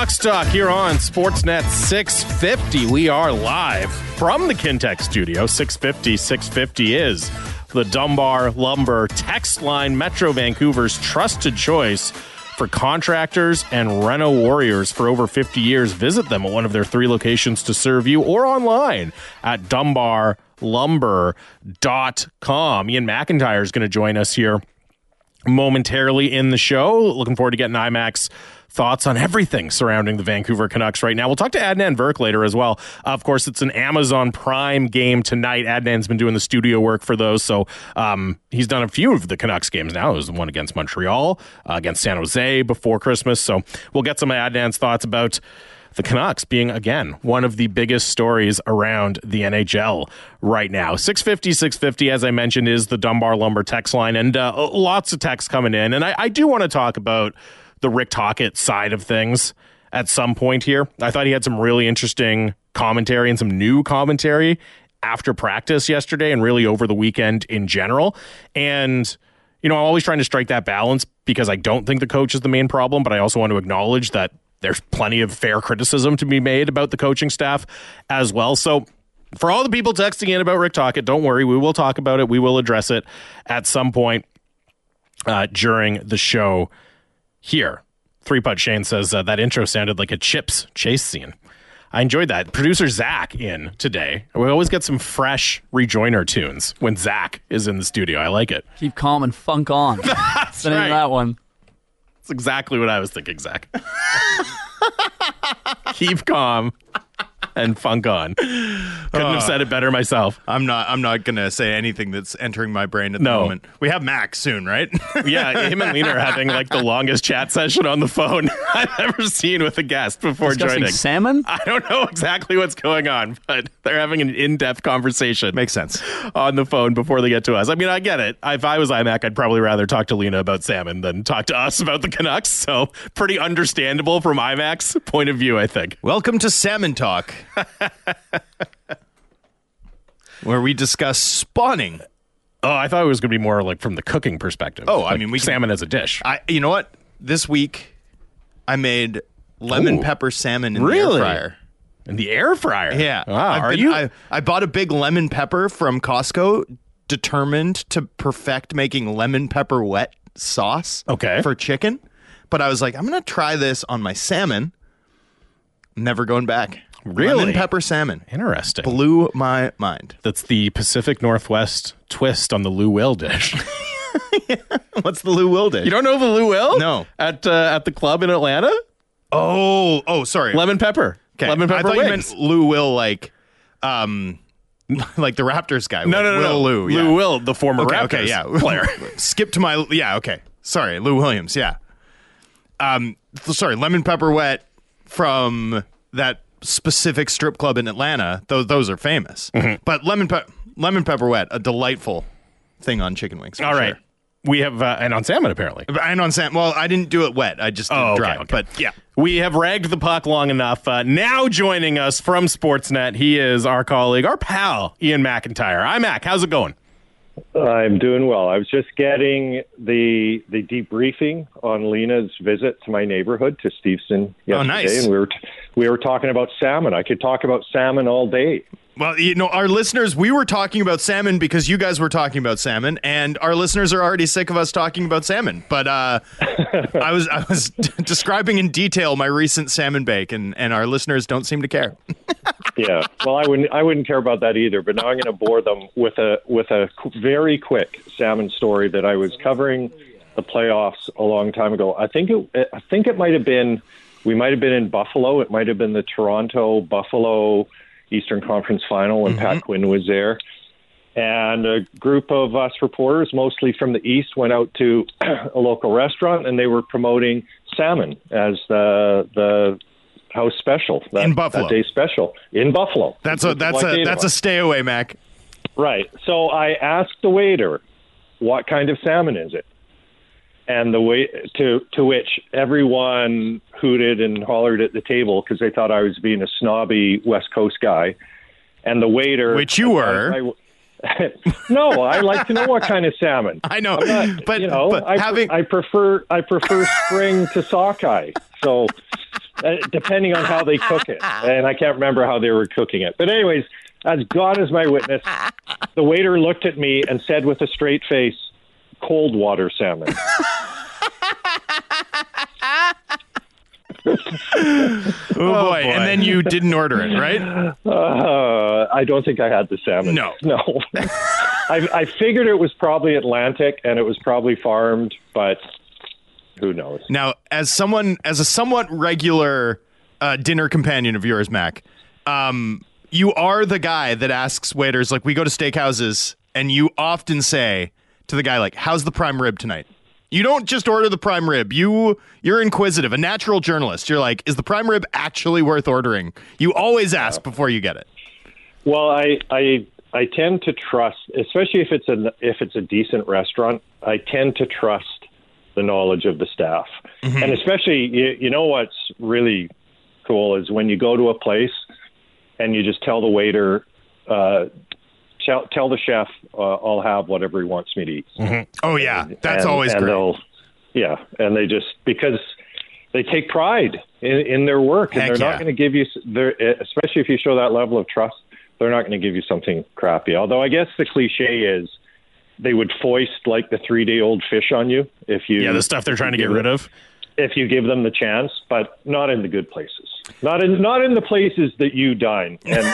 Canucks Talk here on Sportsnet 650. We are live from the Kintec studio. 650 is the Dunbar Lumber text line, Metro Vancouver's trusted choice for contractors and reno warriors for over 50 years. Visit them at one of their 3 locations to serve you or online at dunbarlumber.com. Ian McIntyre is going to join us here momentarily in the show. Looking forward to getting IMAC's thoughts on everything surrounding the Vancouver Canucks right now. We'll talk to Adnan Virk later as well. Of course, it's an Amazon Prime game tonight. Adnan's been doing the studio work for those, so he's done a few of the Canucks games now. It was the one against Montreal, against San Jose before Christmas, so we'll get some of Adnan's thoughts about the Canucks being, again, one of the biggest stories around the NHL right now. 650, as I mentioned, is the Dunbar Lumber text line, and lots of texts coming in. And I do want to talk about the Rick Tocchet side of things at some point here. I thought he had some really interesting commentary and some new commentary after practice yesterday and really over the weekend in general. And, you know, I'm always trying to strike that balance because I don't think the coach is the main problem, but I also want to acknowledge that there's plenty of fair criticism to be made about the coaching staff as well. So for all the people texting in about Rick Tocchet, don't worry. We will talk about it. We will address it at some point during the show here. 3-Putt Shane says that intro sounded like a Chips chase scene. I enjoyed that. Producer Zach in today. We always get some fresh rejoiner tunes when Zach is in the studio. I like it. Keep calm and funk on. That's the name right. of that one. That's exactly what I was thinking, Zach. Keep calm and funk on. Couldn't have said it better myself. I'm not gonna say anything that's entering my brain at the moment. We have Max soon, right? Yeah, him and Lena are having like the longest chat session on the phone I've ever seen with a guest before Discussing joining. salmon? I don't know exactly what's going on, but they're having an in-depth conversation. Makes sense. On the phone before they get to us. I mean, I get it. If I was IMAC, I'd probably rather talk to Lena about salmon than talk to us about the Canucks. So pretty understandable from IMAC's point of view, I think. Welcome to Salmon Talk, where we discuss spawning. Oh, I thought it was going to be more like from the cooking perspective. Oh, like I mean, we can, salmon as a dish. You know what? This week, I made lemon pepper salmon in the Really? air fryer. In the air fryer? Yeah. Wow. I bought a big lemon pepper from Costco, determined to perfect making lemon pepper wet sauce for chicken. But I was like, I'm going to try this on my salmon. Never going back. Really? Lemon pepper salmon. Interesting. Blew my mind. That's the Pacific Northwest twist on the Lou Will dish. What's the Lou Will dish? You don't know the Lou Will? No. At the club in Atlanta? Sorry. Lemon pepper. Okay. Lemon pepper I thought wings. you meant Lou Will, like the Raptors guy. No. Lou. Yeah. Lou Will, the former Raptors player. Skip to my... Yeah, okay. Sorry, Lou Williams, yeah. Sorry, lemon pepper wet from that specific strip club in Atlanta. Those are famous. Mm-hmm. But lemon pepper wet, a delightful thing on chicken wings. All right. Sure. We have, and on salmon, apparently. And on salmon. Well, I didn't do it wet. I just did dry. Okay. But yeah. We have ragged the puck long enough. Now joining us from Sportsnet, he is our colleague, our pal, Ian McIntyre. Hi, Mac. How's it going? I'm doing well. I was just getting the debriefing on Lena's visit to my neighborhood to Steveston yesterday. Oh, nice. And we were talking about salmon. I could talk about salmon all day. Well, you know, our listeners, we were talking about salmon because you guys were talking about salmon, and our listeners are already sick of us talking about salmon. But I was describing in detail my recent salmon bake, and our listeners don't seem to care. Yeah, well, I wouldn't care about that either. But now I'm going to bore them with a very quick salmon story that I was covering the playoffs a long time ago. I think it might have been we might have been in Buffalo. It might have been the Toronto Buffalo Eastern Conference Final when Pat Quinn was there. And a group of us reporters, mostly from the East, went out to a local restaurant, and they were promoting salmon as the house special. In Buffalo. That day special. In Buffalo. That's a stay away, Mac. Right. So I asked the waiter, what kind of salmon is it? And to which everyone hooted and hollered at the table because they thought I was being a snobby West Coast guy. And the waiter... Which you were. No, I like to know what kind of salmon. I know, I prefer spring to sockeye. So depending on how they cook it. And I can't remember how they were cooking it. But anyways, as God is my witness, the waiter looked at me and said with a straight face, "Cold water salmon." Oh boy. And then you didn't order it, right? I don't think I had the salmon. No. I figured it was probably Atlantic and it was probably farmed, but who knows? Now, as a somewhat regular dinner companion of yours, Mac, you are the guy that asks waiters, like, we go to steakhouses, and you often say to the guy, like, "How's the prime rib tonight?" You don't just order the prime rib. You're inquisitive, a natural journalist. You're like, is the prime rib actually worth ordering? You always ask before you get it. Well, I tend to trust, especially if it's a decent restaurant. I tend to trust the knowledge of the staff, and especially you know what's really cool is when you go to a place and you just tell the waiter, tell the chef, I'll have whatever he wants me to eat. Oh yeah, that's always great. And they just, because they take pride in their work, and they're not going to give you, especially if you show that level of trust, they're not going to give you something crappy. Although I guess the cliche is they would foist like the 3-day-old fish on you if you the stuff they're trying to get rid of. If you give them the chance, but not in the good places. Not in the places that you dine, and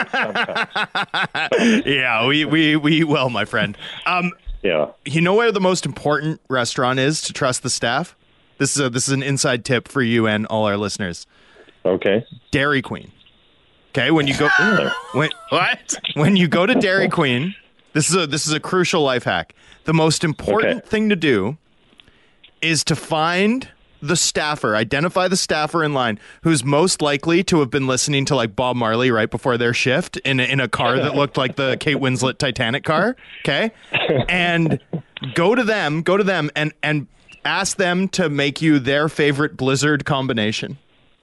I dine sometimes. Yeah, we eat well, my friend. Yeah. You know where the most important restaurant is to trust the staff? This is an inside tip for you and all our listeners. Okay. Dairy Queen. Okay, when you go What? When you go to Dairy Queen, this is a crucial life hack. The most important thing to do is to find the staffer, identify the staffer in line who's most likely to have been listening to like Bob Marley right before their shift in a car that looked like the Kate Winslet Titanic car. Okay. And go to them and ask them to make you their favorite Blizzard combination.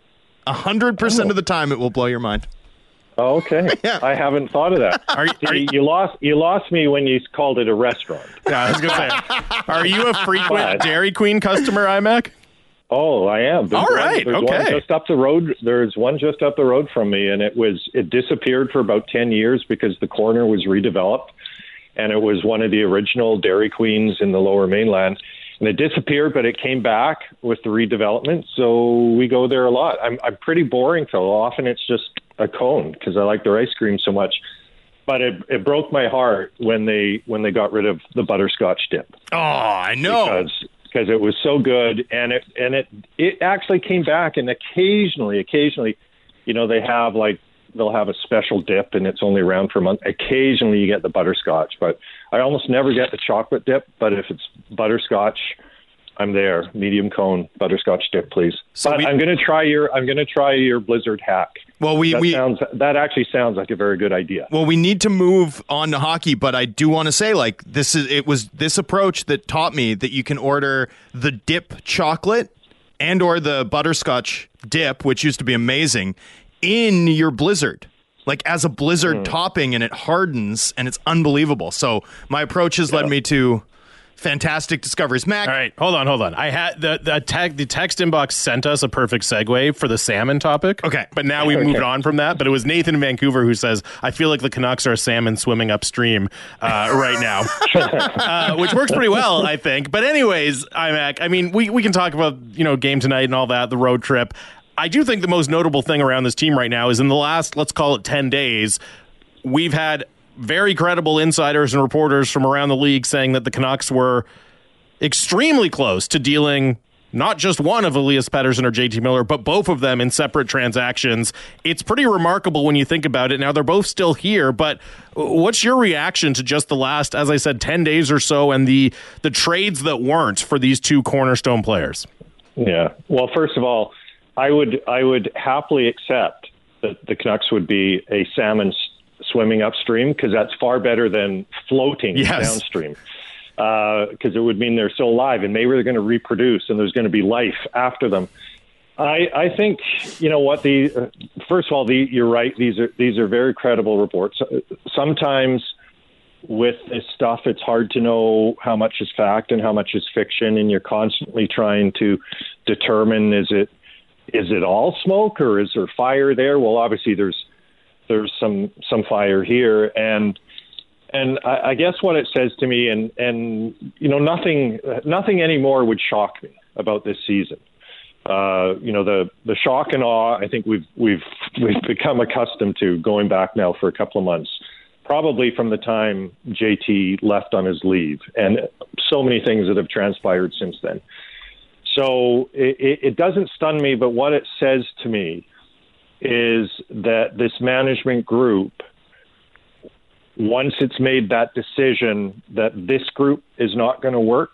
100% of the time it will blow your mind. Oh, okay. Yeah. I haven't thought of that. You lost me when you called it a restaurant. Yeah, I was going to say, are you a frequent Dairy Queen customer, IMAC? Oh, I am. All right. There's Okay. one just up the road. There's one just up the road from me, and it disappeared for about 10 years because the corner was redeveloped, and it was one of the original Dairy Queens in the Lower Mainland. And it disappeared, but it came back with the redevelopment, so we go there a lot. I'm pretty boring, though. Often it's just a cone because I like their ice cream so much. But it broke my heart when they got rid of the butterscotch dip. Oh, I know. Because it was so good, and it actually came back, and occasionally, you know, they'll have a special dip, and it's only around for a month. Occasionally, you get the butterscotch, but I almost never get the chocolate dip. But if it's butterscotch, I'm there. Medium cone butterscotch dip, please. So but I'm going to try your Blizzard hack. Well, that actually sounds like a very good idea. Well, we need to move on to hockey, but I do want to say, like, it was this approach that taught me that you can order the dip chocolate and or the butterscotch dip, which used to be amazing, in your Blizzard, like as a Blizzard topping, and it hardens, and it's unbelievable. So my approach has led me to fantastic discoveries. Mac. All right, hold on. I had the text inbox sent us a perfect segue for the salmon topic. Okay. But now we moved on from that. But it was Nathan in Vancouver who says, I feel like the Canucks are salmon swimming upstream right now, which works pretty well, I think. But anyways, IMAC, I mean, we can talk about, you know, game tonight and all that, the road trip. I do think the most notable thing around this team right now is in the last, let's call it 10 days, we've had very credible insiders and reporters from around the league saying that the Canucks were extremely close to dealing not just one of Elias Pettersson or JT Miller, but both of them in separate transactions. It's pretty remarkable when you think about it. Now, they're both still here, but what's your reaction to just the last, as I said, 10 days or so and the trades that weren't for these two cornerstone players? Yeah. Well, first of all, I would happily accept that the Canucks would be a salmon swimming upstream, because that's far better than floating downstream, because it would mean they're still alive and maybe they're going to reproduce and there's going to be life after them. I think, you know what, first of all, you're right. These are very credible reports. Sometimes with this stuff, it's hard to know how much is fact and how much is fiction, and you're constantly trying to determine, is it is it all smoke or is there fire there? Well, obviously there's some fire here, and I guess what it says to me, and nothing anymore would shock me about this season. The shock and awe, I think we've become accustomed to, going back now for a couple of months, probably from the time JT left on his leave, and so many things that have transpired since then. So it doesn't stun me, but what it says to me is that this management group, once it's made that decision that this group is not going to work,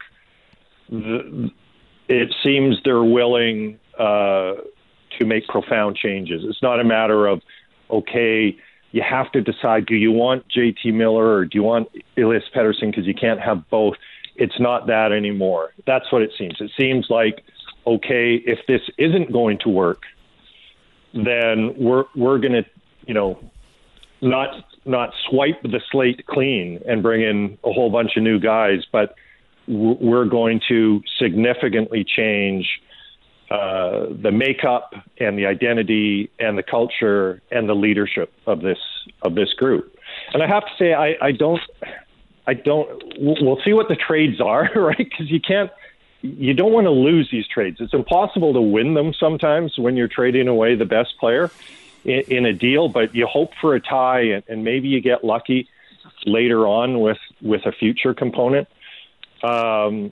it seems they're willing to make profound changes. It's not a matter of, okay, you have to decide, do you want JT Miller or do you want Elias Pettersson, because you can't have both. It's not that anymore. That's what it seems. It seems like, okay, if this isn't going to work, then we're going to, not swipe the slate clean and bring in a whole bunch of new guys, but we're going to significantly change the makeup and the identity and the culture and the leadership of this group. And I have to say, I don't. We'll see what the trades are, right? Because you don't want to lose these trades. It's impossible to win them sometimes when you're trading away the best player in a deal, but you hope for a tie, and maybe you get lucky later on with a future component. But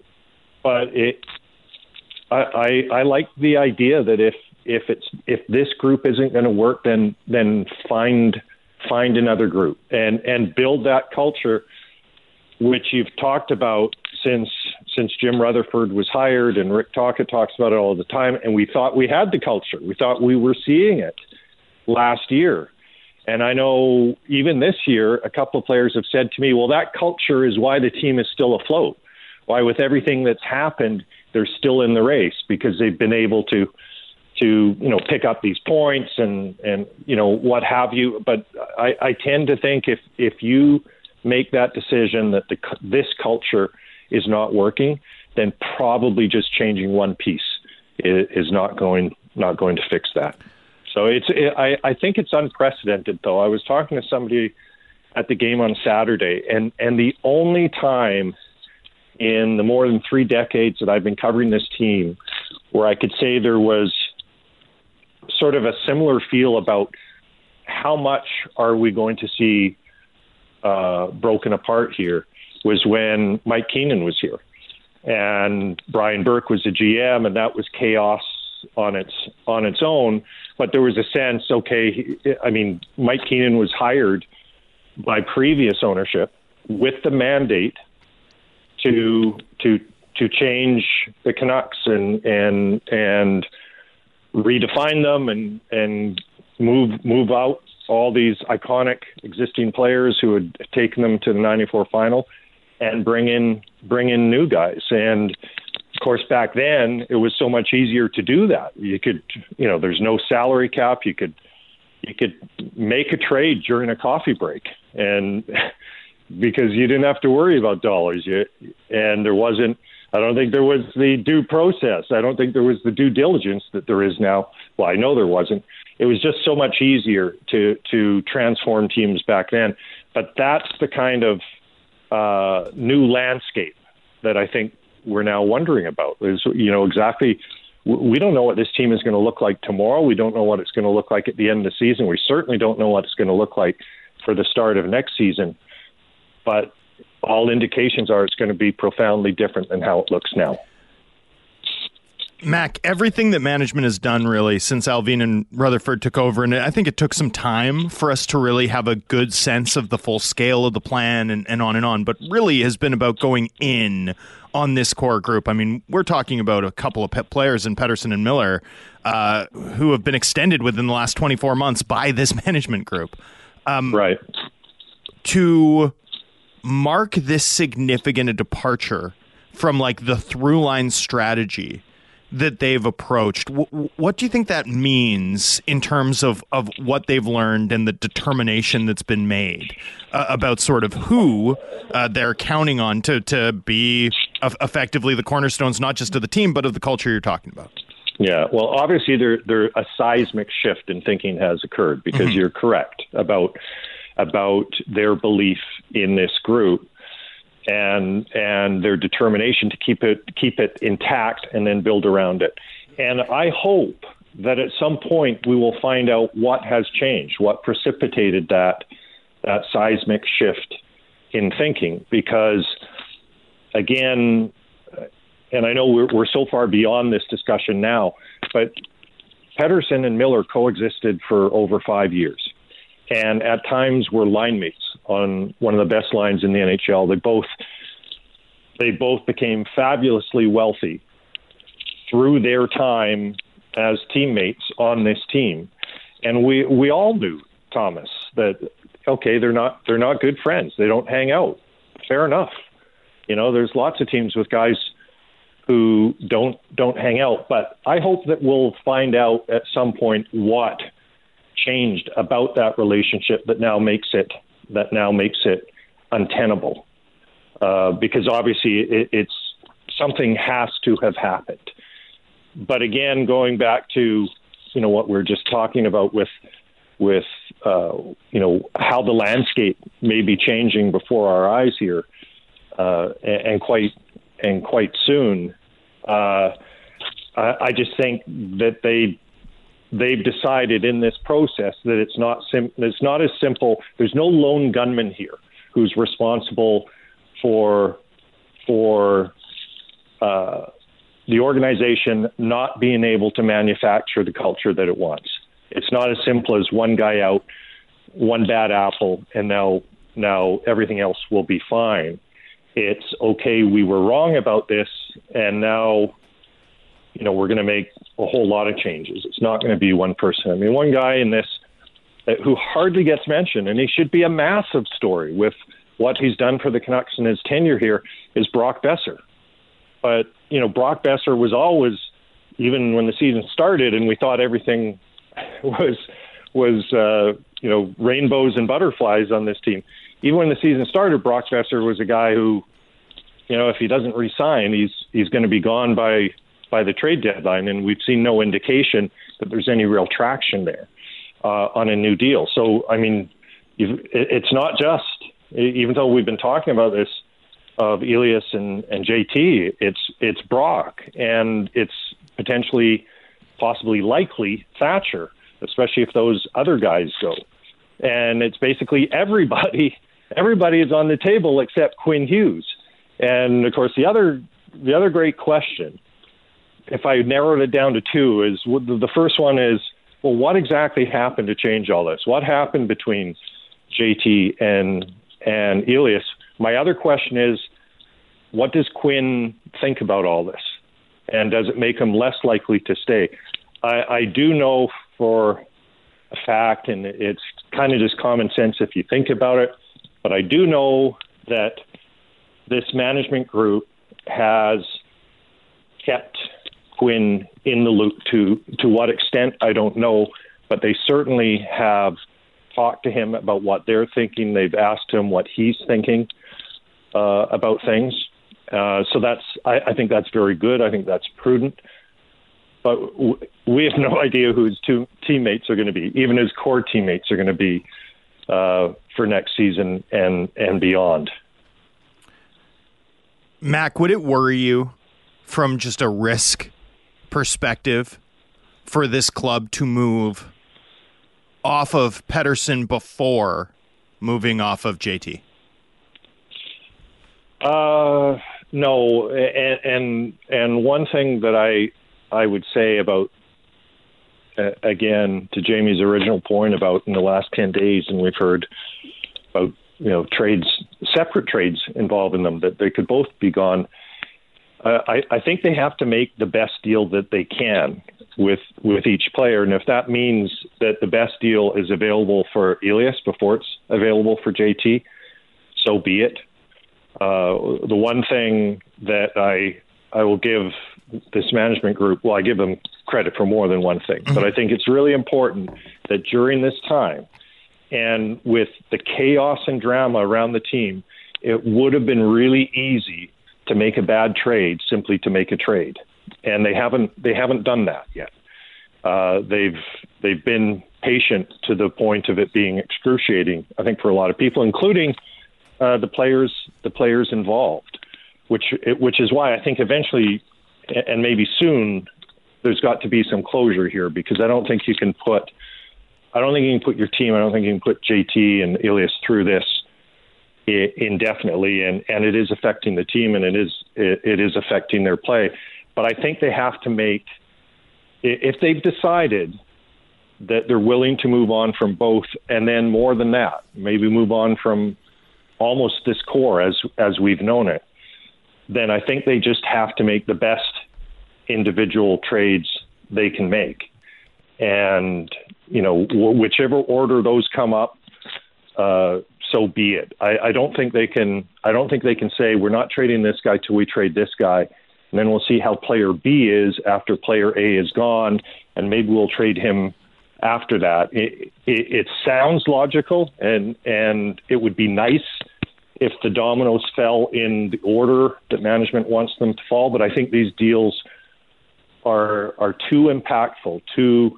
I like the idea that if this group isn't going to work, then find another group and build that culture, which you've talked about since Jim Rutherford was hired, and Rick Tocchet talks about it all the time. And we thought we had the culture. We thought we were seeing it last year. And I know even this year, a couple of players have said to me, well, that culture is why the team is still afloat. Why, with everything that's happened, they're still in the race, because they've been able to pick up these points and what have you. But I tend to think if you make that decision that this culture is not working, then probably just changing one piece is not going to fix that. So I think it's unprecedented, though. I was talking to somebody at the game on Saturday, and the only time in the more than 3 decades that I've been covering this team where I could say there was sort of a similar feel about how much are we going to see broken apart here was when Mike Keenan was here, and Brian Burke was the GM, and that was chaos on its own. But there was a sense, okay, Mike Keenan was hired by previous ownership with the mandate to change the Canucks and redefine them and move out all these iconic existing players who had taken them to the 94 final and bring in new guys. And of course, back then it was so much easier to do that. You could, there's no salary cap. You could make a trade during a coffee break, and because you didn't have to worry about dollars. And there wasn't, I don't think there was the due process. I don't think there was the due diligence that there is now. Well, I know there wasn't. It was just so much easier to transform teams back then. But that's the kind of new landscape that I think we're now wondering about. Is, exactly, we don't know what this team is going to look like tomorrow. We don't know what it's going to look like at the end of the season. We certainly don't know what it's going to look like for the start of next season. But all indications are it's going to be profoundly different than how it looks now. Mac, everything that management has done really since Alvin and Rutherford took over, and I think it took some time for us to really have a good sense of the full scale of the plan and on, but really has been about going in on this core group. I mean, we're talking about a couple of players in Pettersson and Miller who have been extended within the last 24 months by this management group. Right. To mark this significant a departure from like the through line strategy that they've approached, what do you think that means in terms of what they've learned and the determination that's been made about sort of who they're counting on to be effectively the cornerstones, not just of the team, but of the culture you're talking about? Yeah, well, obviously there a seismic shift in thinking has occurred, because you're correct about their belief in this group and their determination to keep it intact and then build around it. And I hope that at some point we will find out what has changed, what precipitated that seismic shift in thinking, because again, and I know we're so far beyond this discussion now, but Pettersson and Miller coexisted for over 5 years, and at times were line mates on one of the best lines in the NHL. They both became fabulously wealthy through their time as teammates on this team, and we all knew, Thomas, that okay, they're not good friends. They don't hang out. Fair enough. You know, there's lots of teams with guys who don't hang out, but I hope that we'll find out at some point what changed about that relationship that now makes it untenable. Because obviously it's something has to have happened. But again, going back to what we're just talking about with how the landscape may be changing before our eyes here, and quite soon. I just think that they've decided in this process that it's not as simple. There's no lone gunman here who's responsible for the organization not being able to manufacture the culture that it wants. It's not as simple as one guy out, one bad apple, and now everything else will be fine. It's okay, we were wrong about this, and now, we're going to make a whole lot of changes. It's not going to be one person. I mean, one guy in this who hardly gets mentioned, and he should be a massive story with what he's done for the Canucks in his tenure here, is Brock Boeser. But, Brock Boeser was always, even when the season started and we thought everything was rainbows and butterflies on this team. Even when the season started, Brock Boeser was a guy who, if he doesn't re-sign, he's going to be gone by the trade deadline, and we've seen no indication that there's any real traction there on a new deal. So, I mean, it's not just, even though we've been talking about this of Elias and JT, it's Brock, and it's possibly likely Thatcher, especially if those other guys go. And it's basically everybody is on the table except Quinn Hughes. And of course, the other great question, if I narrowed it down to two, is the first one is, well, what exactly happened to change all this? What happened between JT and Elias? My other question is, what does Quinn think about all this? And does it make him less likely to stay? I do know for a fact, and it's kind of just common sense if you think about it, but I do know that this management group has kept Quinn in the loop. To what extent, I don't know, but they certainly have talked to him about what they're thinking. They've asked him what he's thinking about things. So I think that's very good. I think that's prudent. But we have no idea who his two teammates are going to be, even his core teammates are going to be for next season and beyond. Mac, would it worry you from just a risk perspective for this club to move off of Pettersson before moving off of JT? No, and one thing that I would say about, again, to Jamie's original point about in the last 10 days, and we've heard about, trades, separate trades involved in them, that they could both be gone. I think they have to make the best deal that they can with each player. And if that means that the best deal is available for Elias before it's available for JT, so be it. The one thing that I will give this management group, well, I give them credit for more than one thing, but I think it's really important that during this time and with the chaos and drama around the team, it would have been really easy to make a bad trade simply to make a trade. and they haven't done that yet. They've been patient to the point of it being excruciating, I think, for a lot of people, including the players involved, which is why I think eventually, and maybe soon, there's got to be some closure here, because I don't think you can put your team, I don't think you can put JT and Elias through this indefinitely, and it is affecting the team, and it is affecting their play. But I think they have to make, if they've decided that they're willing to move on from both, and then more than that, maybe move on from almost this core as we've known it, then I think they just have to make the best individual trades they can make. And, whichever order those come up, so be it. I don't think they can say we're not trading this guy till we trade this guy, and then we'll see how player B is after player A is gone, and maybe we'll trade him after that. It sounds logical, and it would be nice if the dominoes fell in the order that management wants them to fall. But I think these deals are too impactful, too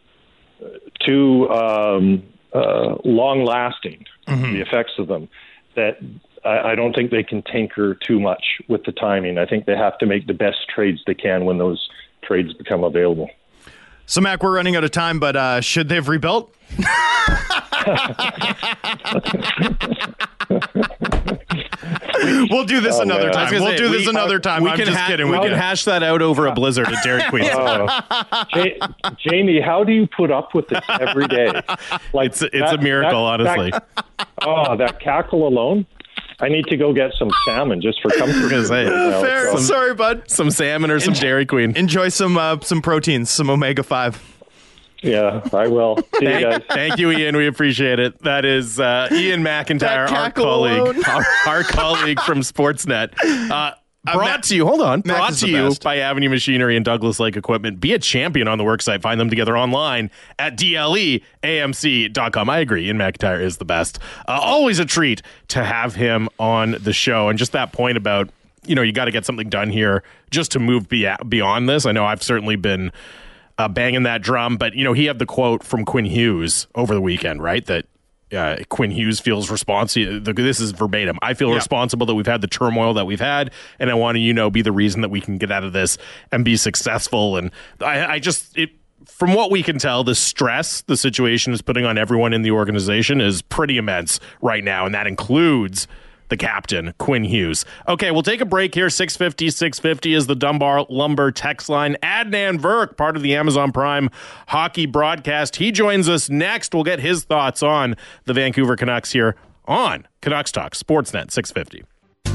long-lasting, the effects of them, that I don't think they can tinker too much with the timing. I think they have to make the best trades they can when those trades become available. So, Mac, we're running out of time, but should they have rebuilt? We'll do this another time. We'll do this another time. I'm just kidding. We can hash that out over a blizzard at Dairy Queen. Jamie, how do you put up with this every day? It's a miracle, honestly. That cackle alone. I need to go get some salmon just for comfort. Fair. Sorry, bud. Some salmon or some Dairy Queen. Enjoy some proteins, some omega-5. Yeah, I will. See you guys. Thank you, Ian. We appreciate it. That is Ian McIntyre, our colleague from Sportsnet. Brought to you by Avenue Machinery and Douglas Lake Equipment. Be a champion on the worksite. Find them together online at dleamc.com. I agree. Ian McIntyre is the best. Always a treat to have him on the show. And just that point about, you got to get something done here just to move beyond this. I know I've certainly been banging that drum, but, he had the quote from Quinn Hughes over the weekend, right? That Quinn Hughes feels responsible. This is verbatim. I feel responsible that we've had the turmoil that we've had, and I want to, be the reason that we can get out of this and be successful. And from what we can tell, the stress the situation is putting on everyone in the organization is pretty immense right now, and that includes the captain, Quinn Hughes. Okay, we'll take a break here. 650 is the Dunbar Lumber text line. Adnan Virk, part of the Amazon Prime hockey broadcast. He joins us next. We'll get his thoughts on the Vancouver Canucks here on Canucks Talk, Sportsnet 650.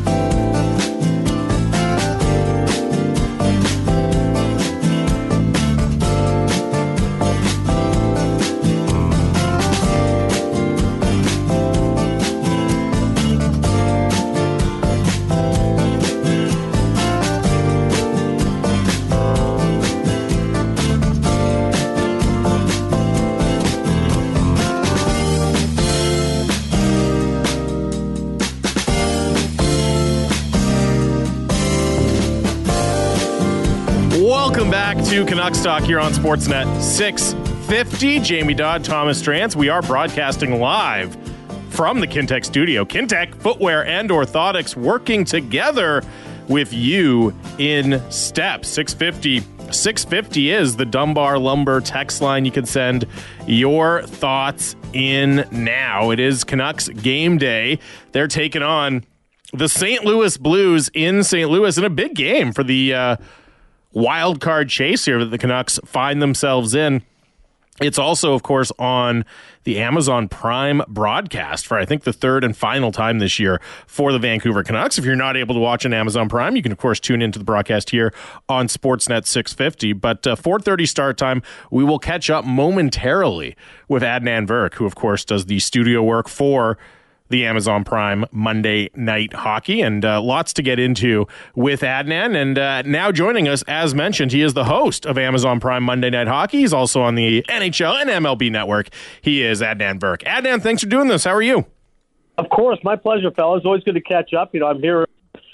Welcome back to Canucks Talk here on Sportsnet 650. Jamie Dodd, Thomas Strantz. We are broadcasting live from the Kintec studio. Kintec Footwear and Orthotics working together with you in step. 650 is the Dunbar Lumber text line. You can send your thoughts in now. It is Canucks game day. They're taking on the St. Louis Blues in St. Louis in a big game for the wild card chase here that the Canucks find themselves in. It's also, of course, on the Amazon Prime broadcast for, I think, the third and final time this year for the Vancouver Canucks. If you're not able to watch on Amazon Prime, you can, of course, tune into the broadcast here on Sportsnet 650. But 4:30 start time, we will catch up momentarily with Adnan Virk, who, of course, does the studio work for the Amazon Prime Monday Night Hockey, and lots to get into with Adnan. And now joining us, as mentioned, he is the host of Amazon Prime Monday Night Hockey. He's also on the NHL and MLB Network. He is Adnan Virk. Adnan, thanks for doing this. How are you? Of course, my pleasure, fellas. Always good to catch up. I'm here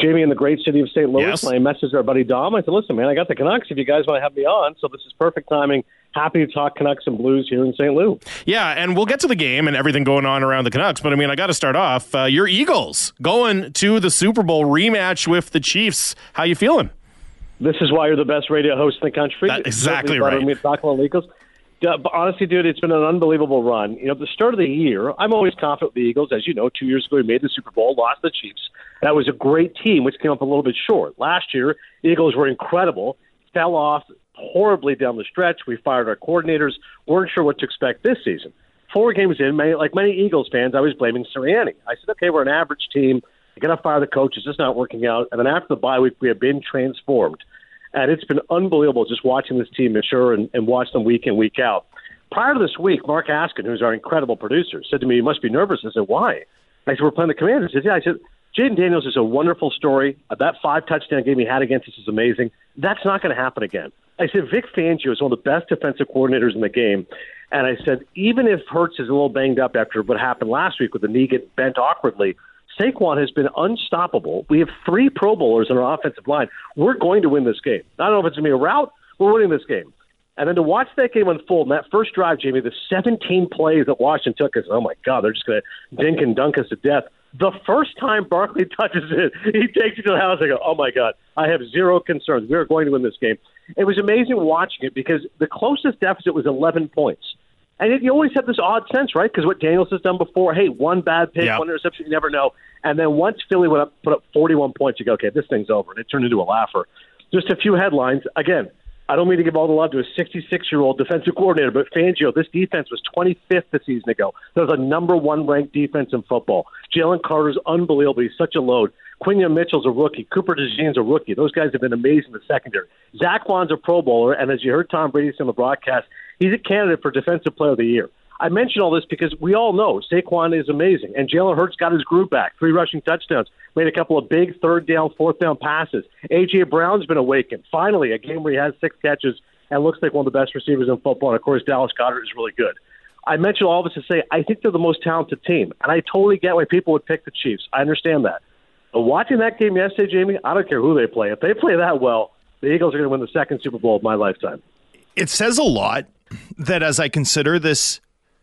Jamie in the great city of St. Louis. Yes. I messaged our buddy Dom. I said, listen, man, I got the Canucks if you guys want to have me on. So this is perfect timing. Happy to talk Canucks and Blues here in St. Louis. Yeah, and we'll get to the game and everything going on around the Canucks. But, I mean, I got to start off. Your Eagles going to the Super Bowl rematch with the Chiefs. How you feeling? This is why you're the best radio host in the country. That's exactly right. Me talking about Eagles. But honestly, dude, it's been an unbelievable run. You know, at the start of the year, I'm always confident with the Eagles. As you know, 2 years ago, we made the Super Bowl, lost the Chiefs. That was a great team, which came up a little bit short. Last year, the Eagles were incredible, fell off horribly down the stretch. We fired our coordinators, weren't sure what to expect this season. 4 games in, like many Eagles fans, I was blaming Sirianni. I said, okay, we're an average team. You're going to fire the coach. It's just not working out. And then after the bye week, we have been transformed. And it's been unbelievable just watching this team mature and watch them week in, week out. Prior to this week, Mark Askin, who's our incredible producer, said to me, you must be nervous. I said, why? I said, we're playing the Commanders. He said, yeah. I said, Jaden Daniels is a wonderful story. That 5-touchdown game he had against us is amazing. That's not going to happen again. I said, Vic Fangio is one of the best defensive coordinators in the game. And I said, even if Hurts is a little banged up after what happened last week with the knee get bent awkwardly, Saquon has been unstoppable. We have 3 Pro Bowlers in our offensive line. We're going to win this game. I don't know if it's going to be a rout. We're winning this game. And then to watch that game unfold, in that first drive, Jamie, the 17 plays that Washington took, us, oh, my God, they're just going to dink and dunk us to death. The first time Barkley touches it, he takes it to the house. I go, oh, my God, I have zero concerns. We're going to win this game. It was amazing watching it because the closest deficit was 11 points. And you always have this odd sense, right? Because what Daniels has done before, hey, one bad pick, one interception, you never know. And then once Philly put up 41 points, you go, okay, this thing's over. And it turned into a laugher. Just a few headlines. Again, I don't mean to give all the love to a 66-year-old defensive coordinator, but Fangio, this defense was 25th a season ago. That was a number 1 ranked defense in football. Jalen Carter's unbelievable. He's such a load. Quinion Mitchell's a rookie. Cooper DeJean's a rookie. Those guys have been amazing in the secondary. Zach Wan's a Pro Bowler, and as you heard Tom Brady say on the broadcast, he's a candidate for Defensive Player of the Year. I mention all this because we all know Saquon is amazing, and Jalen Hurts got his groove back. 3 rushing touchdowns, made a couple of big 3rd down, 4th down passes. A.J. Brown's been awakened. Finally, a game where he has 6 catches and looks like one of the best receivers in football. And, of course, Dallas Goedert is really good. I mention all this to say I think they're the most talented team, and I totally get why people would pick the Chiefs. I understand that. But watching that game yesterday, Jamie, I don't care who they play. If they play that well, the Eagles are going to win the 2nd Super Bowl of my lifetime. It says a lot that as I consider this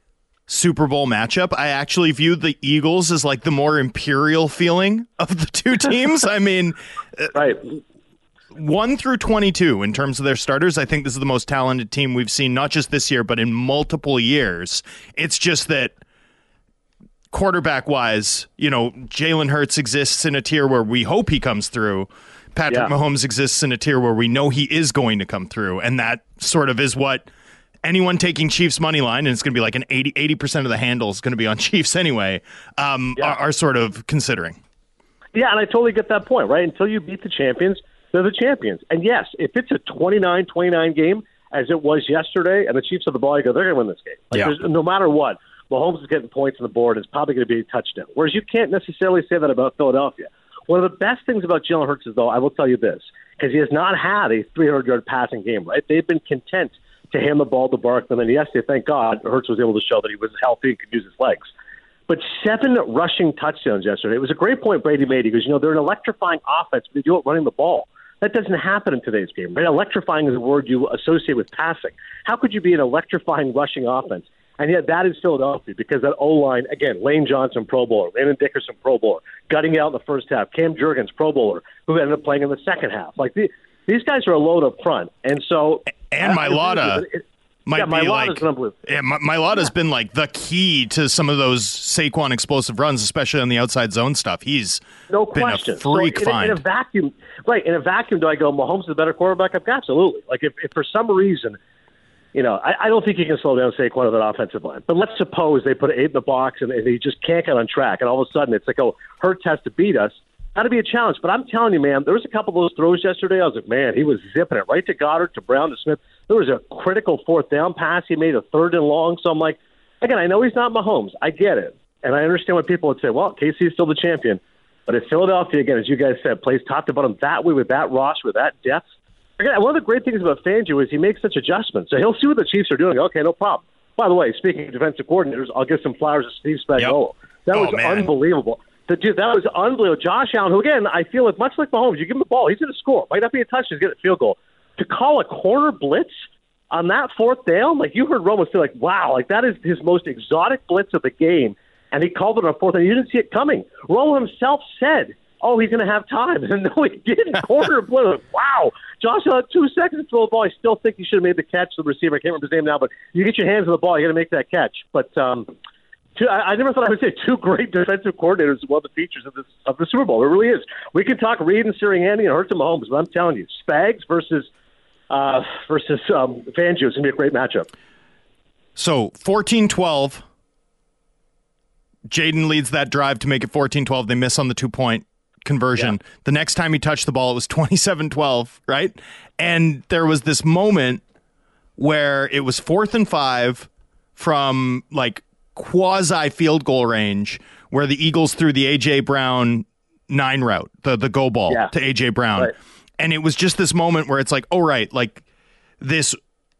Super Bowl matchup, I actually view the Eagles as like the more imperial feeling of the 2 teams. I mean, right. 1 through 22 in terms of their starters, I think this is the most talented team we've seen, not just this year, but in multiple years. It's just that quarterback-wise, you know, Jalen Hurts exists in a tier where we hope he comes through. Patrick Mahomes exists in a tier where we know he is going to come through, and that sort of is what anyone taking Chiefs money line, and it's going to be like an 80% of the handle is going to be on Chiefs anyway, are sort of considering. Yeah, and I totally get that point, right? Until you beat the champions, they're the champions. And yes, if it's a 29-29 game, as it was yesterday, and the Chiefs have the ball, you go, they're going to win this game. Like, no matter what, Mahomes is getting points on the board. It's probably going to be a touchdown. Whereas you can't necessarily say that about Philadelphia. One of the best things about Jalen Hurts is, though, I will tell you this, because he has not had a 300-yard passing game, right? They've been content to hand the ball to Barkley. And then yesterday, thank God, Hurts was able to show that he was healthy and could use his legs. But 7 rushing touchdowns yesterday. It was a great point Brady made. He goes, they're an electrifying offense, but they do it running the ball. That doesn't happen in today's game, right? Electrifying is a word you associate with passing. How could you be an electrifying rushing offense? And yet that is Philadelphia because that O-line, again, Lane Johnson, Pro Bowler, Landon Dickerson, Pro Bowler, gutting out in the first half, Cam Jurgens, Pro Bowler, who ended up playing in the second half. Like these guys are a load up front. And so... And Mailata... Mailata's been like the key to some of those Saquon explosive runs, especially on the outside zone stuff. He's no been question. A freak find. In a vacuum, right? In a vacuum, do I go Mahomes is a better quarterback? Absolutely. Like if for some reason, I don't think you can slow down Saquon on that offensive line. But let's suppose they put 8 in the box and he just can't get on track, and all of a sudden it's like, Hurts has to beat us. That'd be a challenge. But I'm telling you, man, there was a couple of those throws yesterday. I was like, man, he was zipping it right to Goddard, to Brown, to Smith. There was a critical 4th down pass. He made a 3rd and long. So I'm like, again, I know he's not Mahomes. I get it. And I understand what people would say. Well, KC is still the champion. But if Philadelphia, again, as you guys said, plays top to bottom that way with that roster, with that depth, again, one of the great things about Fangio is he makes such adjustments. So he'll see what the Chiefs are doing. Okay, no problem. By the way, speaking of defensive coordinators, I'll give some flowers to Steve Spagnuolo. That was unbelievable. Dude, that was unbelievable. Josh Allen, who, again, I feel like much like Mahomes, you give him the ball, he's going to score. Might not be a touchdown, he's going to get a field goal. To call a corner blitz on that fourth down, like you heard Romo say, like, wow, like that is his most exotic blitz of the game. And he called it on fourth, and you didn't see it coming. Romo himself said, oh, he's going to have time. And no, he didn't. Corner blitz. Wow. Josh had 2 seconds to throw the ball. I still think he should have made the catch to the receiver. I can't remember his name now, but you get your hands on the ball, you got to make that catch. But I never thought I would say two great defensive coordinators is one of the features of the Super Bowl. It really is. We can talk Reid and Sirianni and Hurts and Mahomes, but I'm telling you, Spags versus Fangio is going to be a great matchup. So 14-12. Jaden leads that drive to make it 14-12. They miss on the 2-point conversion. Yeah. The next time he touched the ball, it was 27-12, right? And there was this moment where it was 4th and 5 from like quasi field goal range where the Eagles threw the A.J. Brown 9 route, the go ball to A.J. Brown. Right. And it was just this moment where it's like, oh, right, like this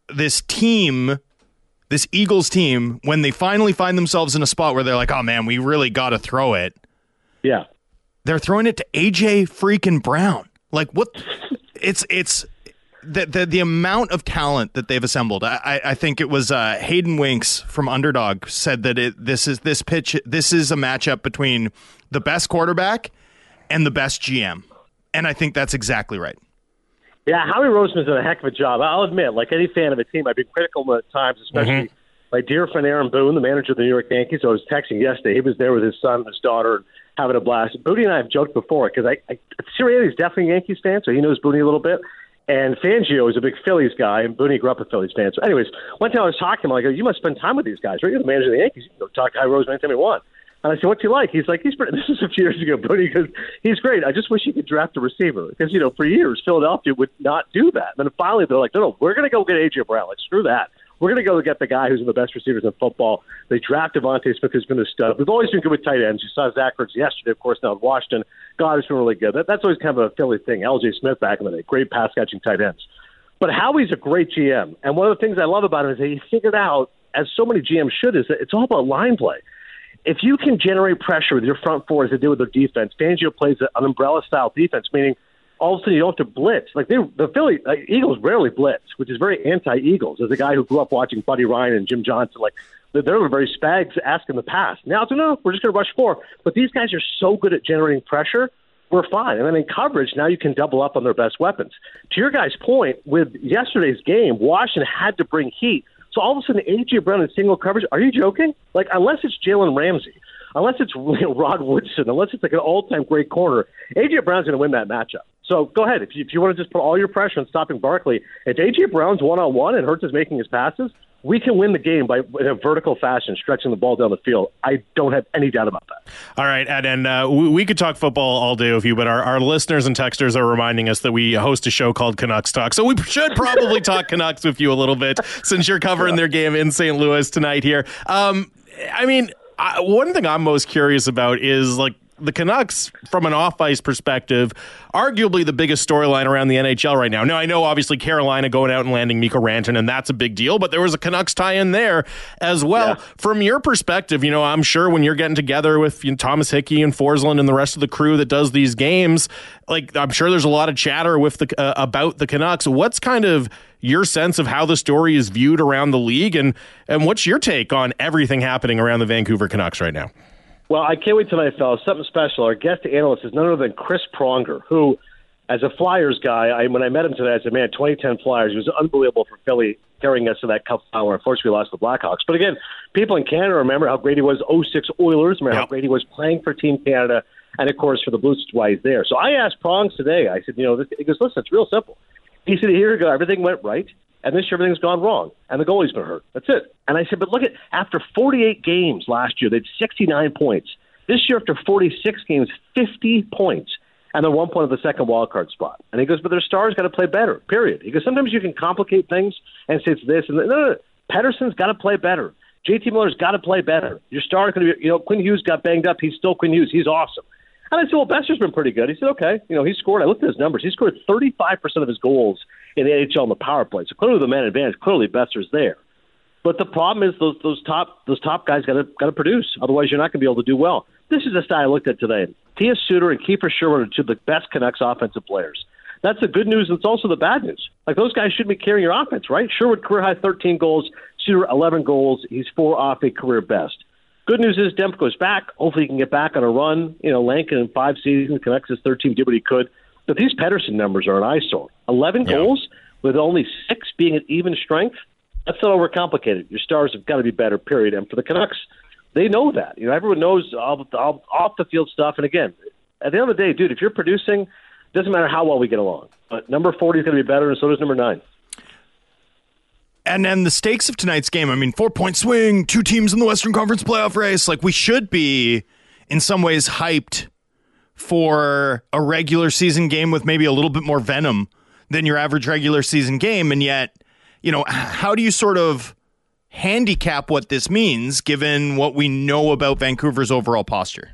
team, this Eagles team, when they finally find themselves in a spot where they're like, oh, man, we really got to throw it. Yeah. They're throwing it to A.J. freaking Brown. Like, what? It's the amount of talent that they've assembled. I think it was Hayden Winks from Underdog said that this is a matchup between the best quarterback and the best GM. And I think that's exactly right. Yeah, Howie Roseman's done a heck of a job. I'll admit, like any fan of a team, I've been critical at times, especially my dear friend Aaron Boone, the manager of the New York Yankees. I was texting yesterday. He was there with his son and his daughter having a blast. Booney and I have joked before because Sirianni's definitely a Yankees fan, so he knows Booney a little bit. And Fangio is a big Phillies guy, and Booney grew up a Phillies fan. So anyways, one time I was talking to him, I go, you must spend time with these guys, right? You're the manager of the Yankees. You can go talk to Howie Roseman anytime you want. And I said, what's he like? He's like, this was a few years ago, Booney, because he's great. I just wish he could draft a receiver. Because, for years, Philadelphia would not do that. And then finally, they're like, no, we're going to go get A.J. Brown. Like, screw that. We're going to go get the guy who's one of the best receivers in football. They draft Devontae Smith, who's been a stud. We've always been good with tight ends. You saw Zach Ertz yesterday, of course, now in Washington. God, has been really good. That's always kind of a Philly thing. L.J. Smith back in the day, great pass-catching tight ends. But Howie's a great GM. And one of the things I love about him is that he figured out, as so many GMs should, is that it's all about line play. If you can generate pressure with your front four as they do with their defense, Fangio plays an umbrella-style defense, meaning all of a sudden you don't have to blitz. Like the Philly Eagles rarely blitz, which is very anti-Eagles. As a guy who grew up watching Buddy Ryan and Jim Johnson, like they're very Spags-esque in the past. Now it's no, we're just going to rush 4. But these guys are so good at generating pressure, we're fine. And then in coverage, now you can double up on their best weapons. To your guys' point, with yesterday's game, Washington had to bring heat. So all of a sudden, A.J. Brown in single coverage, are you joking? Like, unless it's Jalen Ramsey, unless it's Rod Woodson, unless it's like an all-time great corner, A.J. Brown's going to win that matchup. So go ahead. If you want to just put all your pressure on stopping Barkley, if A.J. Brown's one-on-one and Hurts is making his passes, we can win the game in a vertical fashion, stretching the ball down the field. I don't have any doubt about that. All right, Ed, and we could talk football all day with you, but our listeners and texters are reminding us that we host a show called Canucks Talk, so we should probably talk Canucks with you a little bit since you're covering their game in St. Louis tonight here. One thing I'm most curious about is, like, the Canucks, from an off-ice perspective, arguably the biggest storyline around the NHL right now. Now, I know, obviously, Carolina going out and landing Mikko Rantanen, and that's a big deal, but there was a Canucks tie-in there as well. Yeah. From your perspective, I'm sure when you're getting together with Thomas Hickey and Forsland and the rest of the crew that does these games, like, I'm sure there's a lot of chatter with about the Canucks. What's kind of your sense of how the story is viewed around the league, and what's your take on everything happening around the Vancouver Canucks right now? Well, I can't wait tonight, fellas. Something special. Our guest analyst is none other than Chris Pronger, who, as a Flyers guy, when I met him today, I said, man, 2010 Flyers, it was unbelievable for Philly carrying us to that cup final where unfortunately we lost the Blackhawks. But again, people in Canada remember how great he was, 06 Oilers, remember how great he was playing for Team Canada, and of course for the Blues, why he's there. So I asked Prongs today, I said, he goes, listen, it's real simple. He said, here you go, everything went right. And this year, everything's gone wrong, and the goalie's been hurt. That's it. And I said, but look after 48 games last year, they had 69 points. This year, after 46 games, 50 points, and they're 1 point of the second wildcard spot. And he goes, but their stars got to play better, period. He goes, sometimes you can complicate things and say it's this and that. No. Pettersson's got to play better. JT Miller's got to play better. Your star is going to be, Quinn Hughes got banged up. He's still Quinn Hughes. He's awesome. And I said, well, Besser's been pretty good. He said, okay. He scored. I looked at his numbers. He scored 35% of his goals in the NHL in the power play. So clearly the man advantage. Clearly Besser's there. But the problem is those top guys got to produce. Otherwise, you're not going to be able to do well. this is the stat I looked at today. Tia Suter and Kiefer Sherwood are two of the best Canucks offensive players. That's the good news, and it's also the bad news. Like, those guys should be carrying your offense, right? Sherwood career high 13 goals, Suter 11 goals. He's 4 off a career best. Good news is Demko's back. Hopefully he can get back on a run. Lankin in 5 seasons, Canucks his 13 did what he could. But these Pettersson numbers are an eyesore. 11 goals with only 6 being at even strength. That's not overcomplicated. Your stars have got to be better, period. And for the Canucks, they know that. Everyone knows all off the field stuff. And again, at the end of the day, dude, if you're producing, it doesn't matter how well we get along. But number 40 is going to be better, and so does number 9. And then the stakes of tonight's game, 4-point swing, 2 teams in the Western Conference playoff race. Like, we should be, in some ways, hyped for a regular season game with maybe a little bit more venom than your average regular season game. And yet, how do you sort of handicap what this means, given what we know about Vancouver's overall posture?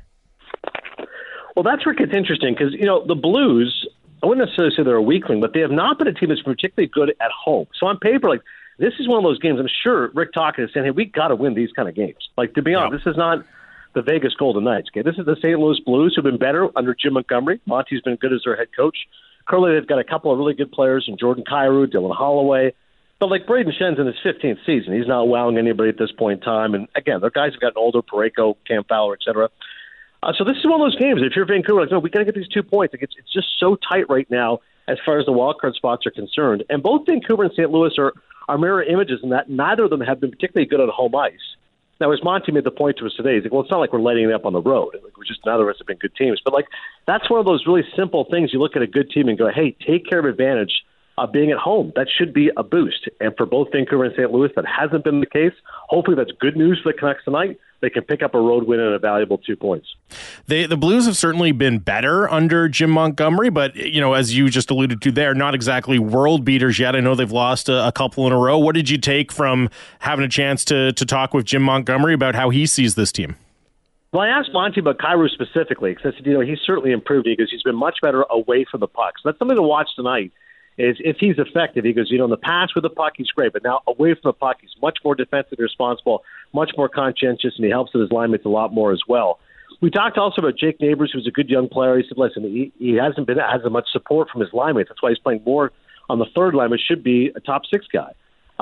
Well, that's where it gets interesting because, the Blues, I wouldn't necessarily say they're a weakling, but they have not been a team that's particularly good at home. So on paper, this is one of those games, I'm sure Rick Tocchet is saying, hey, we got to win these kind of games. To be honest, this is not the Vegas Golden Knights. Okay? This is the St. Louis Blues, who've been better under Jim Montgomery. Monty's been good as their head coach. Currently, they've got a couple of really good players in Jordan Kyrou, Dylan Holloway. But Braden Schen's in his 15th season. He's not wowing anybody at this point in time. And again, their guys have gotten older, Parayko, Cam Fowler, et cetera. So this is one of those games. If you're Vancouver, no, we got to get these 2 points. It's just so tight right now as far as the wildcard spots are concerned. And both Vancouver and St. Louis are mirror images in that neither of them have been particularly good on home ice. Now, as Monty made the point to us today, he's like, well, it's not like we're letting it up on the road. We're just, neither of us have been good teams. But that's one of those really simple things. You look at a good team and go, hey, take care of advantage of being at home. That should be a boost. And for both Vancouver and St. Louis, that hasn't been the case. Hopefully that's good news for the Canucks tonight. They can pick up a road win and a valuable 2 points. The Blues have certainly been better under Jim Montgomery, but, as you just alluded to there, not exactly world beaters yet. I know they've lost a couple in a row. What did you take from having a chance to talk with Jim Montgomery about how he sees this team? Well, I asked Monty about Kyrou specifically because I said, he's certainly improved because he's been much better away from the puck. So that's something to watch tonight. Is if he's effective. He goes, in the past with the puck, he's great, but now away from the puck, he's much more defensively responsible, much more conscientious, and he helps with his line mates a lot more as well. We talked also about Jake Neighbors, who's a good young player. He said, listen, he hasn't been has as much support from his line mates. That's why he's playing more on the third line, which should be a top 6 guy.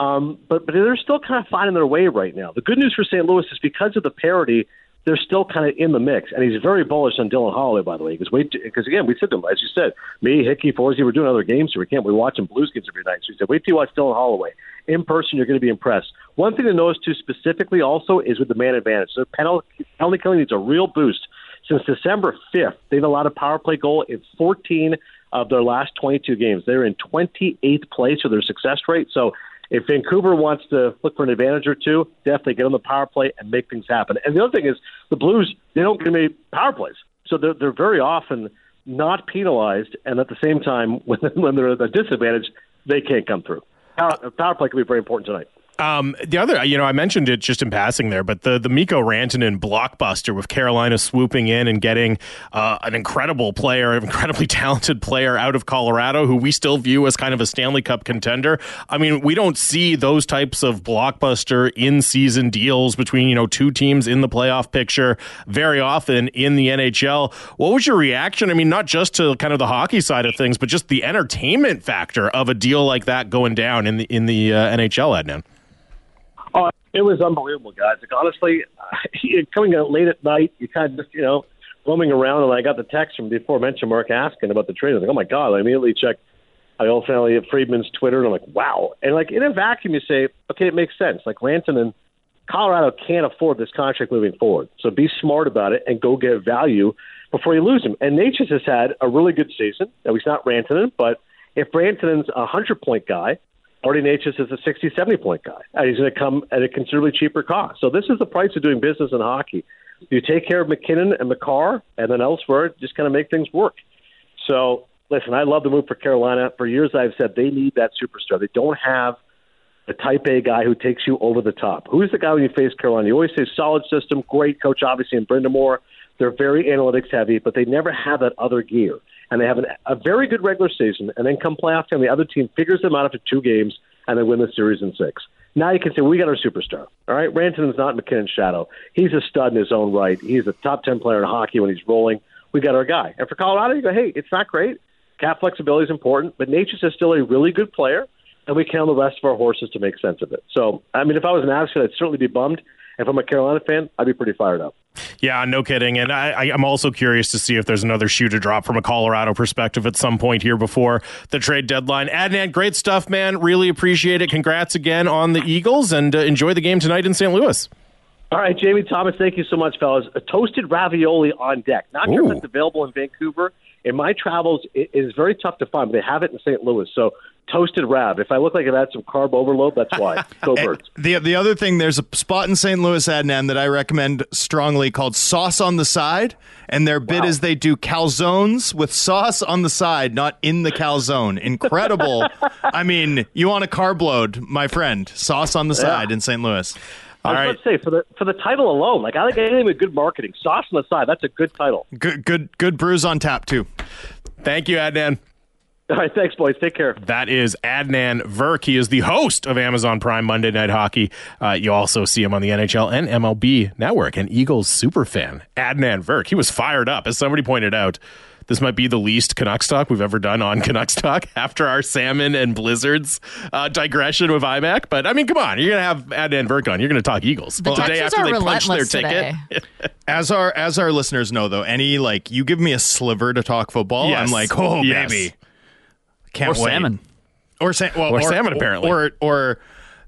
But they're still kind of finding their way right now. The good news for St. Louis is because of the parity, they're still kind of in the mix. And he's very bullish on Dylan Holloway, by the way. Because again, we said to him, as you said, me, Hickey, Forsey, we're doing other games here. We're watching Blues games every night. So he said, wait till you watch Dylan Holloway. In person, you're going to be impressed. One thing to notice, too, specifically also is with the man advantage. So penalty killing needs a real boost. Since December 5th, they've allowed a power play goal in 14 of their last 22 games. They're in 28th place with their success rate. So if Vancouver wants to look for an advantage or two, definitely get on the power play and make things happen. And the other thing is the Blues, they don't get many power plays. So they're very often not penalized, and at the same time, when they're at a disadvantage, they can't come through. Power play can be very important tonight. The other, I mentioned it just in passing there, but the Mikko Rantanen blockbuster with Carolina swooping in and getting an incredible player, an incredibly talented player out of Colorado, who we still view as kind of a Stanley Cup contender. We don't see those types of blockbuster in-season deals between, 2 teams in the playoff picture very often in the NHL. What was your reaction? Not just to kind of the hockey side of things, but just the entertainment factor of a deal like that going down in the NHL, Adnan. Oh, it was unbelievable, guys. Honestly, coming out late at night, you kind of just, roaming around, and I got the text from before mentioned Mark asking about the trade. I was like, oh, my God. I immediately checked Elliot Friedman's Twitter, and I'm like, wow. And, in a vacuum, you say, okay, it makes sense. Rantanen, Colorado can't afford this contract moving forward. So be smart about it and go get value before you lose him. And Natchez has had a really good season. Now, he's not Rantanen, but if Rantanen's a 100-point guy, Marty Natchez is a 60, 70-point guy. And he's going to come at a considerably cheaper cost. So this is the price of doing business in hockey. You take care of McKinnon and McCarr, and then elsewhere, just kind of make things work. So, listen, I love the move for Carolina. For years, I've said they need that superstar. They don't have a type A guy who takes you over the top. Who's the guy when you face Carolina? You always say solid system, great coach, obviously, in Brind'Amour. They're very analytics heavy, but they never have that other gear. And they have a very good regular season, and then come playoff time, the other team figures them out after 2 games, and they win the series in 6. Now you can say, we got our superstar. All right, Rantanen's not McKinnon's shadow. He's a stud in his own right. He's a top 10 player in hockey when he's rolling. We got our guy. And for Colorado, you go, hey, it's not great. Cap flexibility is important, but Nature's is still a really good player, and we count the rest of our horses to make sense of it. So, I mean, if I was an Avs fan, I'd certainly be bummed. If I'm a Carolina fan, I'd be pretty fired up. Yeah, no kidding. And I'm also curious to see if there's another shoe to drop from a Colorado perspective at some point here before the trade deadline. Adnan, great stuff, man. Really appreciate it. Congrats again on the Eagles, and enjoy the game tonight in St. Louis. All right, Jamie Thomas, thank you so much, fellas. A toasted ravioli on deck. Not sure if it's available in Vancouver. In my travels, it is very tough to find, but they have it in St. Louis. So toasted rav. If I look like I've had some carb overload, that's why. Go Birds. The other thing, there's a spot in St. Louis, Adnan, that I recommend strongly called Sauce on the Side. And their bid is they do calzones with sauce on the side, not in the calzone. Incredible. I mean, you want a carb load, my friend. Sauce on the side in St. Louis. I was about to say, for the title alone, like I think anything with good marketing, sauce on the side, that's a good title. Good brews on tap, too. Thank you, Adnan. All right, thanks, boys. Take care. That is Adnan Virk. He is the host of Amazon Prime Monday Night Hockey. You also see him on the NHL and MLB Network. An Eagles super fan, Adnan Virk. He was fired up. As somebody pointed out, this might be the least Canucks talk we've ever done on Canucks talk after our Salmon and Blizzards digression with IMAC. But, I mean, come on. You're going to have Adnan Virk on. You're going to talk Eagles. The day after they punch their ticket. As our listeners know, though, you give me a sliver to talk football, I'm like, baby. Can't wait. Salmon. Or salmon, apparently. Or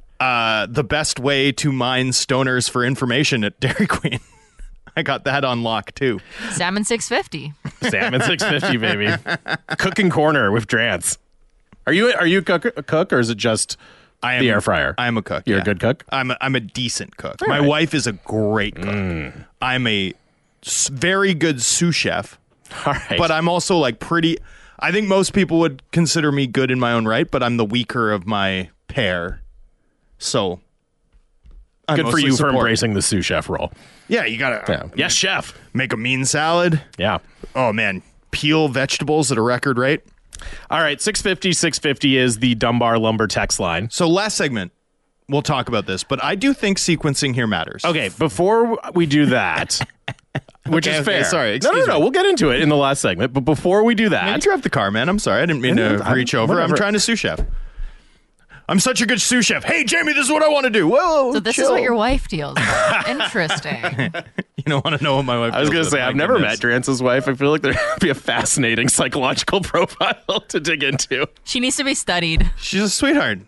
the best way to mine stoners for information at Dairy Queen. I got that on lock, too. Salmon 650. Salmon 650, baby. Cooking corner with Drance. Are you a cook, or is it just the air fryer? I'm a cook. You're a good cook? I'm a decent cook. My wife is a great cook. I'm a very good sous chef. All right. But I'm also like pretty... I think most people would consider me good in my own right, but I'm the weaker of my pair. So, good for you for embracing the sous chef role. Yeah, you gotta. Yes, chef. Make a mean salad. Yeah. Oh man, peel vegetables at a record rate. All right, 650 is the Dunbar Lumber text line. So last segment, we'll talk about this, but I do think sequencing here matters. Okay, before we do that. Which is fair. Sorry, excuse me. No. We'll get into it in the last segment. But before we do that... Man, you drive the car, man. I'm sorry. I didn't mean to reach over. Whatever. I'm trying to sous chef. I'm such a good sous chef. Hey, Jamie, this is what I want to do. Whoa, so this is what your wife deals with. Interesting. You don't want to know what my wife I was going to say, I've never met Drance's wife. I feel like there'd be a fascinating psychological profile to dig into. She needs to be studied. She's a sweetheart.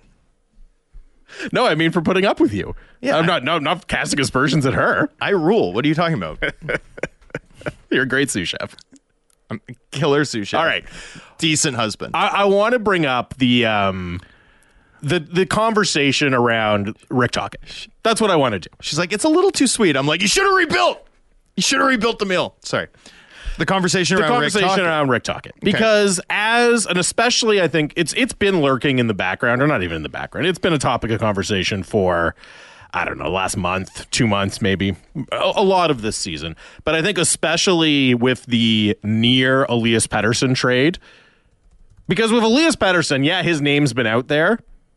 No, I mean for putting up with you. Yeah. I'm not casting aspersions at her. I rule. What are you talking about? You're a great sous chef. I'm a killer sous chef. All right. Decent husband. I want to bring up the conversation around Rick Tocchet. That's what I want to do. She's like, it's a little too sweet. I'm like, you should have rebuilt. You should have rebuilt the mill. Sorry. The conversation around Rick Tocchet. Because especially I think it's been lurking in the background, or not even in the background. It's been a topic of conversation for, I don't know, last month, 2 months, maybe a lot of this season. But I think especially with the near Elias Pettersson trade, because with Elias Pettersson, yeah, his name's been out there,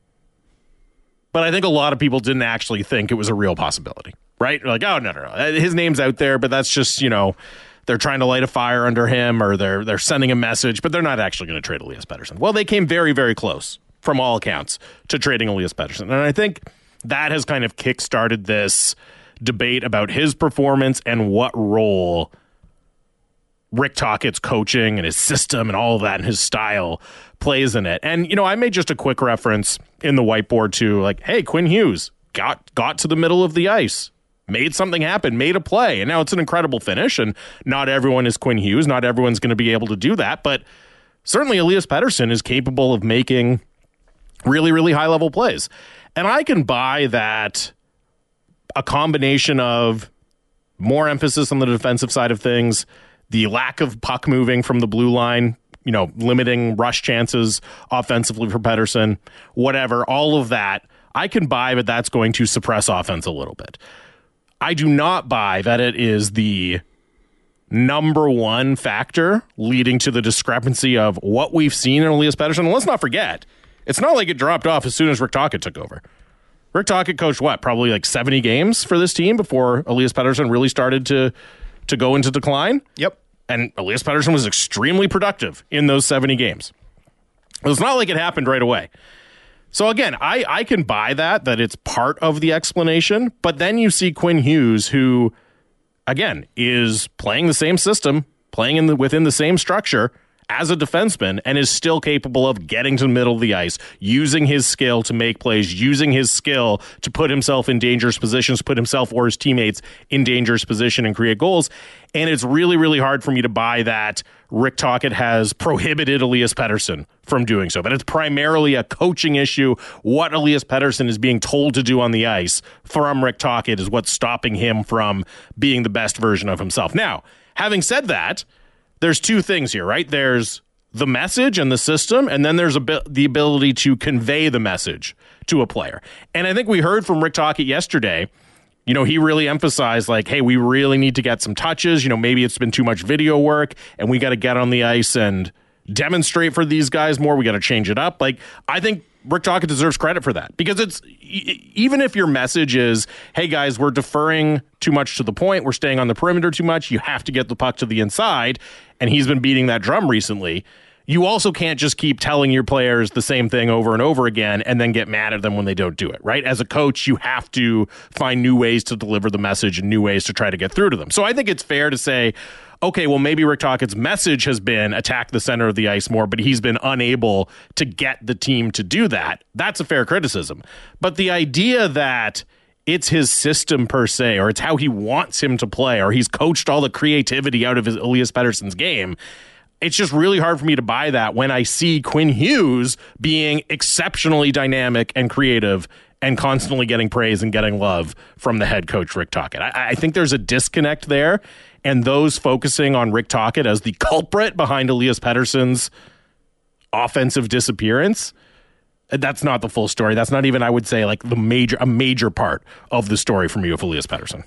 but I think a lot of people didn't actually think it was a real possibility, right? Like, oh, no. His name's out there, but that's just, they're trying to light a fire under him, or they're sending a message, but they're not actually going to trade Elias Pettersson. Well, they came very, very close, from all accounts, to trading Elias Pettersson. And I think that has kind of kickstarted this debate about his performance and what role Rick Tocchet's coaching and his system and all of that and his style plays in it. And, I made just a quick reference in the whiteboard to, like, hey, Quinn Hughes got to the middle of the ice, made something happen, made a play, and now it's an incredible finish, and not everyone is Quinn Hughes. Not everyone's going to be able to do that, but certainly Elias Pettersson is capable of making really, really high-level plays. And I can buy that a combination of more emphasis on the defensive side of things, the lack of puck moving from the blue line, limiting rush chances offensively for Pettersson, whatever, all of that, I can buy that that's going to suppress offense a little bit. I do not buy that it is the number one factor leading to the discrepancy of what we've seen in Elias Pettersson. And let's not forget, it's not like it dropped off as soon as Rick Tocchet took over. Rick Tocchet coached probably like 70 games for this team before Elias Pettersson really started to go into decline. Yep. And Elias Pettersson was extremely productive in those 70 games. It's not like it happened right away. So again, I can buy that it's part of the explanation, but then you see Quinn Hughes, who, again, is playing the same system, playing within the same structure as a defenseman, and is still capable of getting to the middle of the ice, using his skill to make plays, using his skill to put himself in dangerous positions, put himself or his teammates in dangerous position and create goals. And it's really, really hard for me to buy that Rick Tocchet has prohibited Elias Pettersson from doing so. But it's primarily a coaching issue. What Elias Pettersson is being told to do on the ice from Rick Tocchet is what's stopping him from being the best version of himself. Now, having said that, there's two things here, right? There's the message and the system, and then there's the ability to convey the message to a player. And I think we heard from Rick Tocchet yesterday, he really emphasized like, hey, we really need to get some touches. Maybe it's been too much video work, and we got to get on the ice and demonstrate for these guys more. We got to change it up. Like, I think Rick Tocchet deserves credit for that, because it's even if your message is, hey guys, we're deferring too much to the point, we're staying on the perimeter too much, you have to get the puck to the inside, and he's been beating that drum recently. You also can't just keep telling your players the same thing over and over again and then get mad at them when they don't do it, right? As a coach, you have to find new ways to deliver the message and new ways to try to get through to them. So I think it's fair to say, okay, well, maybe Rick Tocchet's message has been attack the center of the ice more, but he's been unable to get the team to do that. That's a fair criticism. But the idea that it's his system per se, or it's how he wants him to play, or he's coached all the creativity out of Elias Pettersson's game, it's just really hard for me to buy that when I see Quinn Hughes being exceptionally dynamic and creative and constantly getting praise and getting love from the head coach, Rick Tocchet. I think there's a disconnect there, and those focusing on Rick Tocchet as the culprit behind Elias Pettersson's offensive disappearance, that's not the full story. That's not even, I would say, like a major part of the story for me with Elias Pettersson.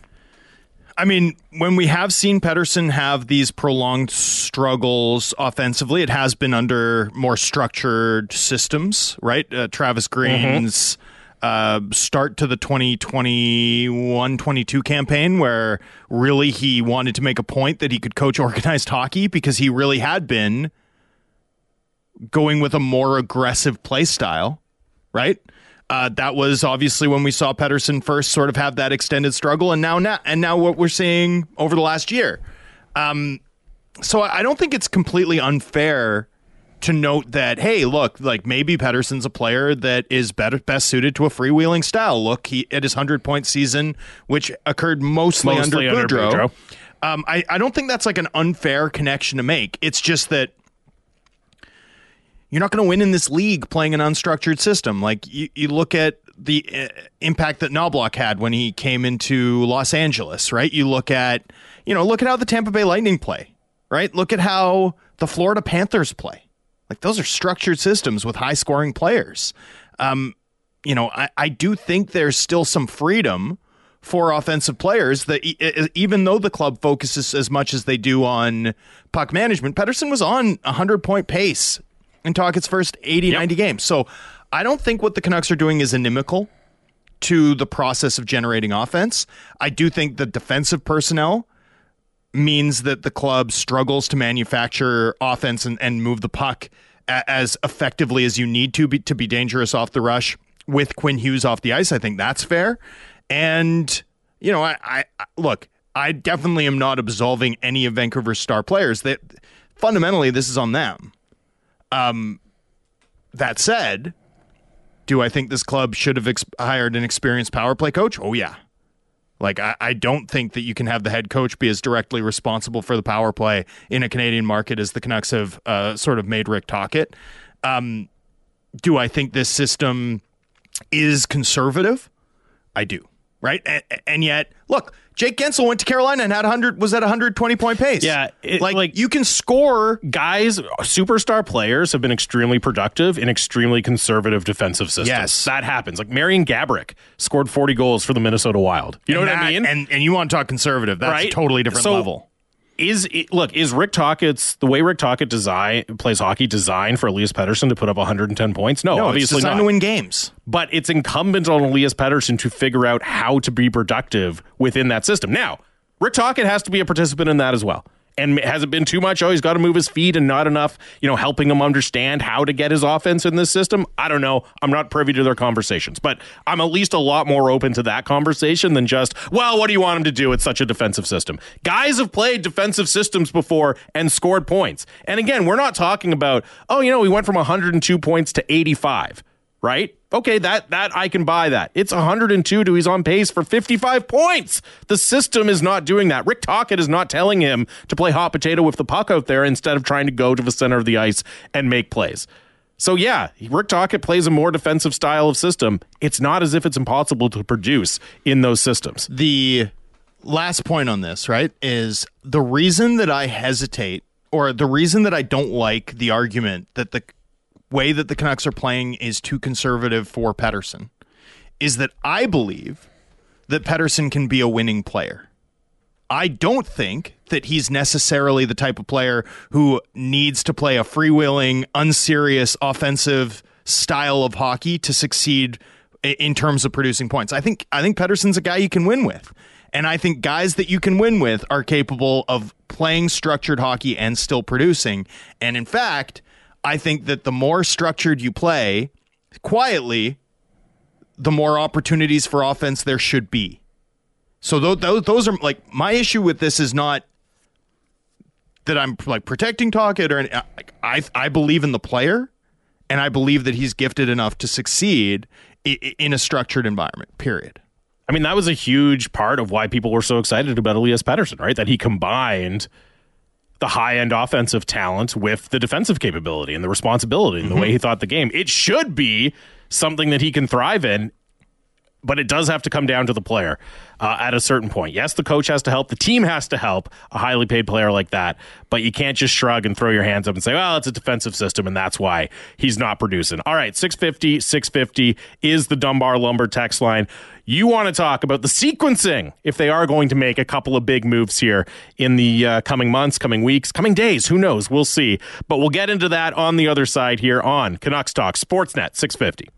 I mean, when we have seen Pettersson have these prolonged struggles offensively, it has been under more structured systems, right? Travis Green's start to the 2021-22 campaign, where really he wanted to make a point that he could coach organized hockey, because he really had been going with a more aggressive play style, right? That was obviously when we saw Pettersson first sort of have that extended struggle, and now what we're seeing over the last year. So I don't think it's completely unfair to note that, hey, look, like maybe Pettersson's a player that is best suited to a freewheeling style. Look, he at his 100-point season, which occurred mostly under Boudreau. I don't think that's like an unfair connection to make. It's just that you're not going to win in this league playing an unstructured system. Like you look at the impact that Knoblauch had when he came into Los Angeles, right? You look at how the Tampa Bay Lightning play, right? Look at how the Florida Panthers play. Like, those are structured systems with high scoring players. I do think there's still some freedom for offensive players that even though the club focuses as much as they do on puck management, Pettersson was on a 100-point pace in Tocchet's first 90 games. So I don't think what the Canucks are doing is inimical to the process of generating offense. I do think the defensive personnel means that the club struggles to manufacture offense and move the puck as effectively as you need to be dangerous off the rush with Quinn Hughes off the ice. I think that's fair. And, I definitely am not absolving any of Vancouver's star players. That fundamentally, this is on them. That said, do I think this club should have hired an experienced power play coach? Oh, yeah. Like, I don't think that you can have the head coach be as directly responsible for the power play in a Canadian market as the Canucks have sort of made Rick Tocchet. Do I think this system is conservative? I do, right? And yet, look, Jake Gensel went to Carolina and was at 120-point pace. Yeah. You can score. Guys, superstar players have been extremely productive in extremely conservative defensive systems. Yes. That happens. Like, Marian Gaborik scored 40 goals for the Minnesota Wild. You know what I mean? And you want to talk conservative. That's right? a totally different level. Is Rick Tockett's the way Rick Tocchet plays hockey designed for Elias Pettersson to put up 110 points? No, obviously it's designed not. to win games. But it's incumbent on Elias Pettersson to figure out how to be productive within that system. Now, Rick Tocchet has to be a participant in that as well. And has it been too much? Oh, he's got to move his feet and not enough, helping him understand how to get his offense in this system. I don't know. I'm not privy to their conversations, but I'm at least a lot more open to that conversation than just, well, what do you want him to do? It's such a defensive system. Guys have played defensive systems before and scored points. And again, we're not talking about, we went from 102 points to 85, right? Okay, that I can buy that. It's 102 to he's on pace for 55 points. The system is not doing that. Rick Tocchet is not telling him to play hot potato with the puck out there instead of trying to go to the center of the ice and make plays. So yeah, Rick Tocchet plays a more defensive style of system. It's not as if it's impossible to produce in those systems. The last point on this, right, is the reason that I hesitate, or the reason that I don't like the argument that the way that the Canucks are playing is too conservative for Pettersson, is that I believe that Pettersson can be a winning player. I don't think that he's necessarily the type of player who needs to play a freewheeling, unserious, offensive style of hockey to succeed in terms of producing points. I think Pettersson's a guy you can win with. And I think guys that you can win with are capable of playing structured hockey and still producing. And in fact, I think that the more structured you play quietly, the more opportunities for offense there should be. So those are like, my issue with this is not that I'm like protecting Tocchet or I believe in the player, and I believe that he's gifted enough to succeed in a structured environment, period. I mean, that was a huge part of why people were so excited about Elias Pettersson, right? That he combined the high-end offensive talent with the defensive capability and the responsibility and the way he thought the game. It should be something that he can thrive in, but it does have to come down to the player at a certain point. Yes, the coach has to help. The team has to help a highly paid player like that, but you can't just shrug and throw your hands up and say, well, it's a defensive system, and that's why he's not producing. All right, 650 is the Dunbar Lumber text line. You want to talk about the sequencing if they are going to make a couple of big moves here in the coming months, coming weeks, coming days. Who knows? We'll see. But we'll get into that on the other side here on Canucks Talk Sportsnet 650.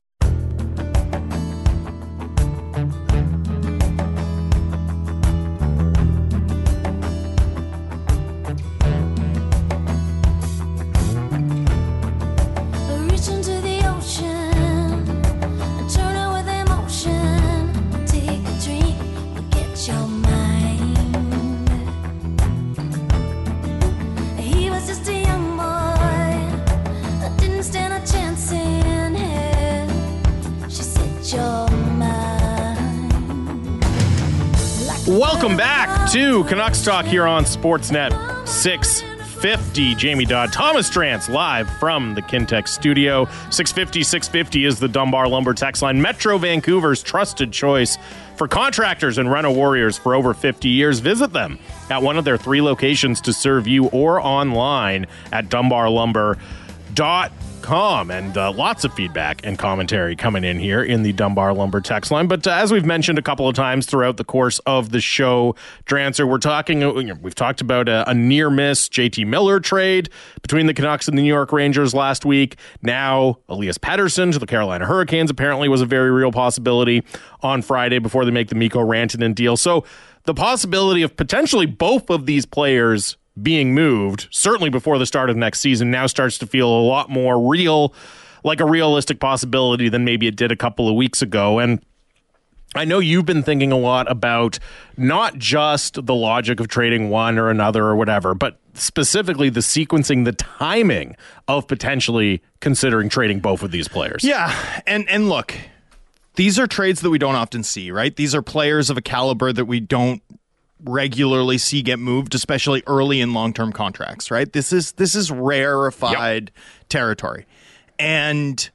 Welcome back to Canucks Talk here on Sportsnet 650. Jamie Dodd, Thomas Drance, live from the Kintec studio. 650 is the Dunbar Lumber text line. Metro Vancouver's trusted choice for contractors and rental warriors for over 50 years. Visit them at one of their 3 locations to serve you or online at dunbarlumber.com. And lots of feedback and commentary coming in here in the Dunbar Lumber text line. But as we've mentioned a couple of times throughout the course of the show, Drancer, we've talked about a near miss JT Miller trade between the Canucks and the New York Rangers last week. Now Elias Pettersson to the Carolina Hurricanes apparently was a very real possibility on Friday before they make the Mikko Rantanen deal. So the possibility of potentially both of these players being moved, certainly before the start of next season, now starts to feel a lot more real, like a realistic possibility than maybe it did a couple of weeks ago. And I know you've been thinking a lot about not just the logic of trading one or another or whatever, but specifically the sequencing, the timing of potentially considering trading both of these players. Yeah, and look, these are trades that we don't often see, right? These are players of a caliber that we don't regularly see get moved, especially early in long-term contracts, right? This is rarefied territory. And,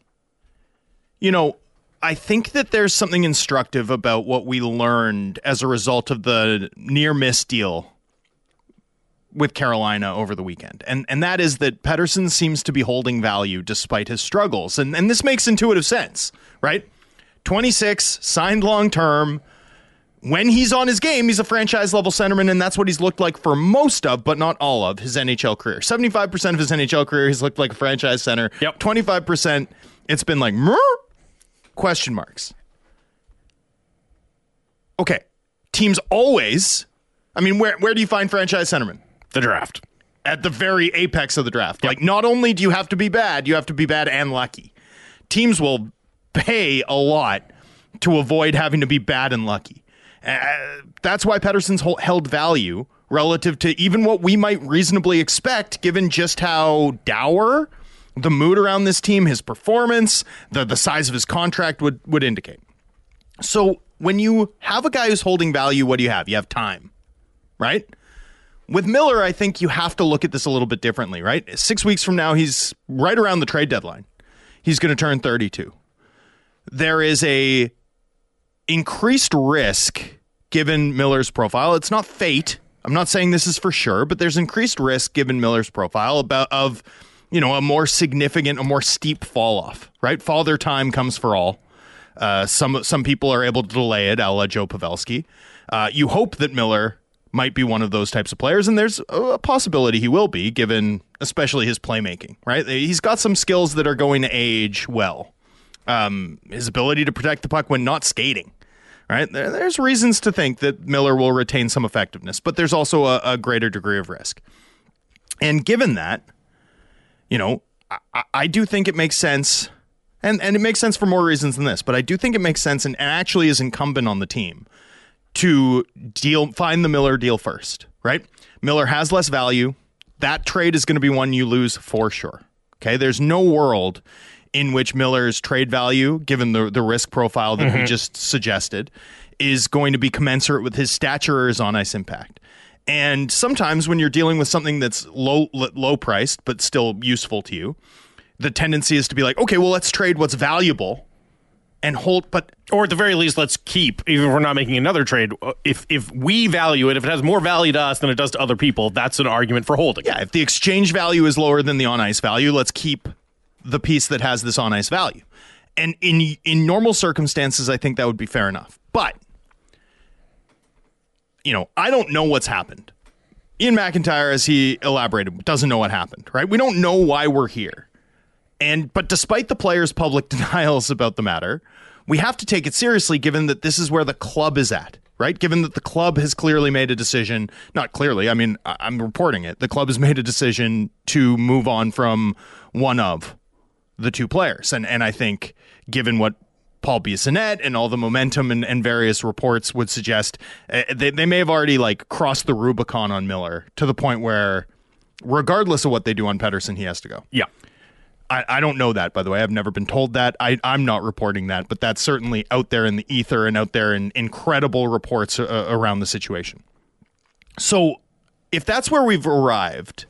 I think that there's something instructive about what we learned as a result of the near-miss deal with Carolina over the weekend. And that is that Pettersson seems to be holding value despite his struggles. And this makes intuitive sense, right? 26, signed long-term, when he's on his game, he's a franchise-level centerman, and that's what he's looked like for most of, but not all of, his NHL career. 75% of his NHL career, he's looked like a franchise center. Yep. 25%, it's been like, question marks. Okay. Teams always, I mean, where do you find franchise centermen? The draft. At the very apex of the draft. Yep. Like, not only do you have to be bad, you have to be bad and lucky. Teams will pay a lot to avoid having to be bad and lucky. That's why Pettersson's held value relative to even what we might reasonably expect, given just how dour the mood around this team, his performance, the size of his contract would indicate. So when you have a guy who's holding value, what do you have? You have time, right? With Miller, I think you have to look at this a little bit differently, right? 6 weeks from now, he's right around the trade deadline. He's going to turn 32. There is a increased risk given Miller's profile. It's not fate. I'm not saying this is for sure, but there's increased risk given Miller's profile of a more significant, a more steep fall off, right? Father time comes for all. Some people are able to delay it, a la Joe Pavelski. You hope that Miller might be one of those types of players, and there's a possibility he will be, given especially his playmaking, right? He's got some skills that are going to age well. His ability to protect the puck when not skating, right? There's reasons to think that Miller will retain some effectiveness, but there's also a greater degree of risk. And given that, I do think it makes sense, and it makes sense for more reasons than this, but I do think it makes sense and actually is incumbent on the team to find the Miller deal first, right? Miller has less value. That trade is going to be one you lose for sure. Okay, there's no world in which Miller's trade value, given the risk profile that we just suggested, is going to be commensurate with his stature or his on-ice impact. And sometimes when you're dealing with something that's low priced but still useful to you, the tendency is to be like, okay, well, let's trade what's valuable and hold, or at the very least, let's keep, even if we're not making another trade. If we value it, if it has more value to us than it does to other people, that's an argument for holding. Yeah, if the exchange value is lower than the on-ice value, let's keep the piece that has this on-ice value. And in normal circumstances, I think that would be fair enough. But, I don't know what's happened. Ian McIntyre, as he elaborated, doesn't know what happened, right? We don't know why we're here. But despite the players' public denials about the matter, we have to take it seriously given that this is where the club is at, right? Given that the club has clearly made a decision, not clearly, I mean, I'm reporting it. The club has made a decision to move on from one of the two players. And I think given what Paul Bissonnette and all the momentum and various reports would suggest, they may have already crossed the Rubicon on Miller to the point where regardless of what they do on Pettersson, he has to go. Yeah. I don't know that, by the way. I've never been told that. I'm not reporting that, but that's certainly out there in the ether and out there in incredible reports around the situation. So if that's where we've arrived,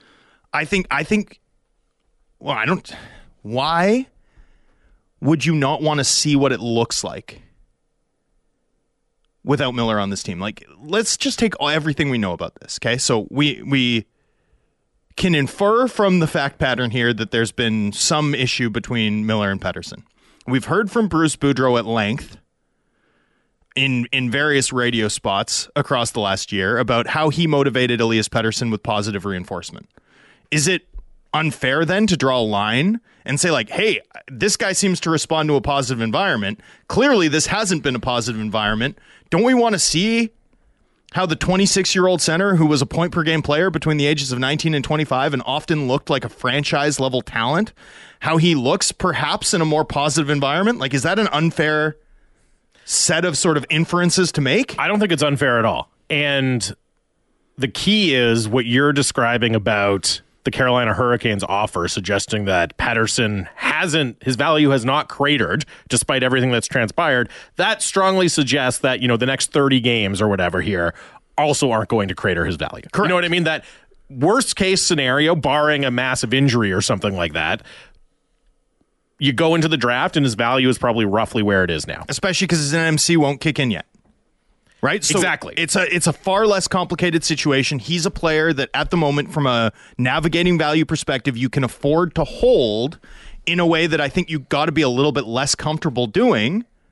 why would you not want to see what it looks like without Miller on this team? Let's just take everything we know about this, okay? So we can infer from the fact pattern here that there's been some issue between Miller and Pettersson. We've heard from Bruce Boudreau at length in various radio spots across the last year about how he motivated Elias Pettersson with positive reinforcement. Is it unfair then to draw a line and say hey, this guy seems to respond to a positive environment. Clearly this hasn't been a positive environment. Don't we want to see how the 26-year-old center who was a point-per-game player between the ages of 19 and 25 and often looked like a franchise-level talent, how he looks perhaps in a more positive environment? Is that an unfair set of sort of inferences to make? I don't think it's unfair at all. And the key is what you're describing about the Carolina Hurricanes offer, suggesting that Pettersson his value has not cratered despite everything that's transpired. That strongly suggests that, the next 30 games or whatever here also aren't going to crater his value. Correct. You know what I mean? That worst case scenario, barring a massive injury or something like that, you go into the draft and his value is probably roughly where it is now. Especially because his NMC won't kick in yet. Right? So exactly. It's a far less complicated situation. He's a player that at the moment, from a navigating value perspective, you can afford to hold in a way that I think you got to be a little bit less comfortable doing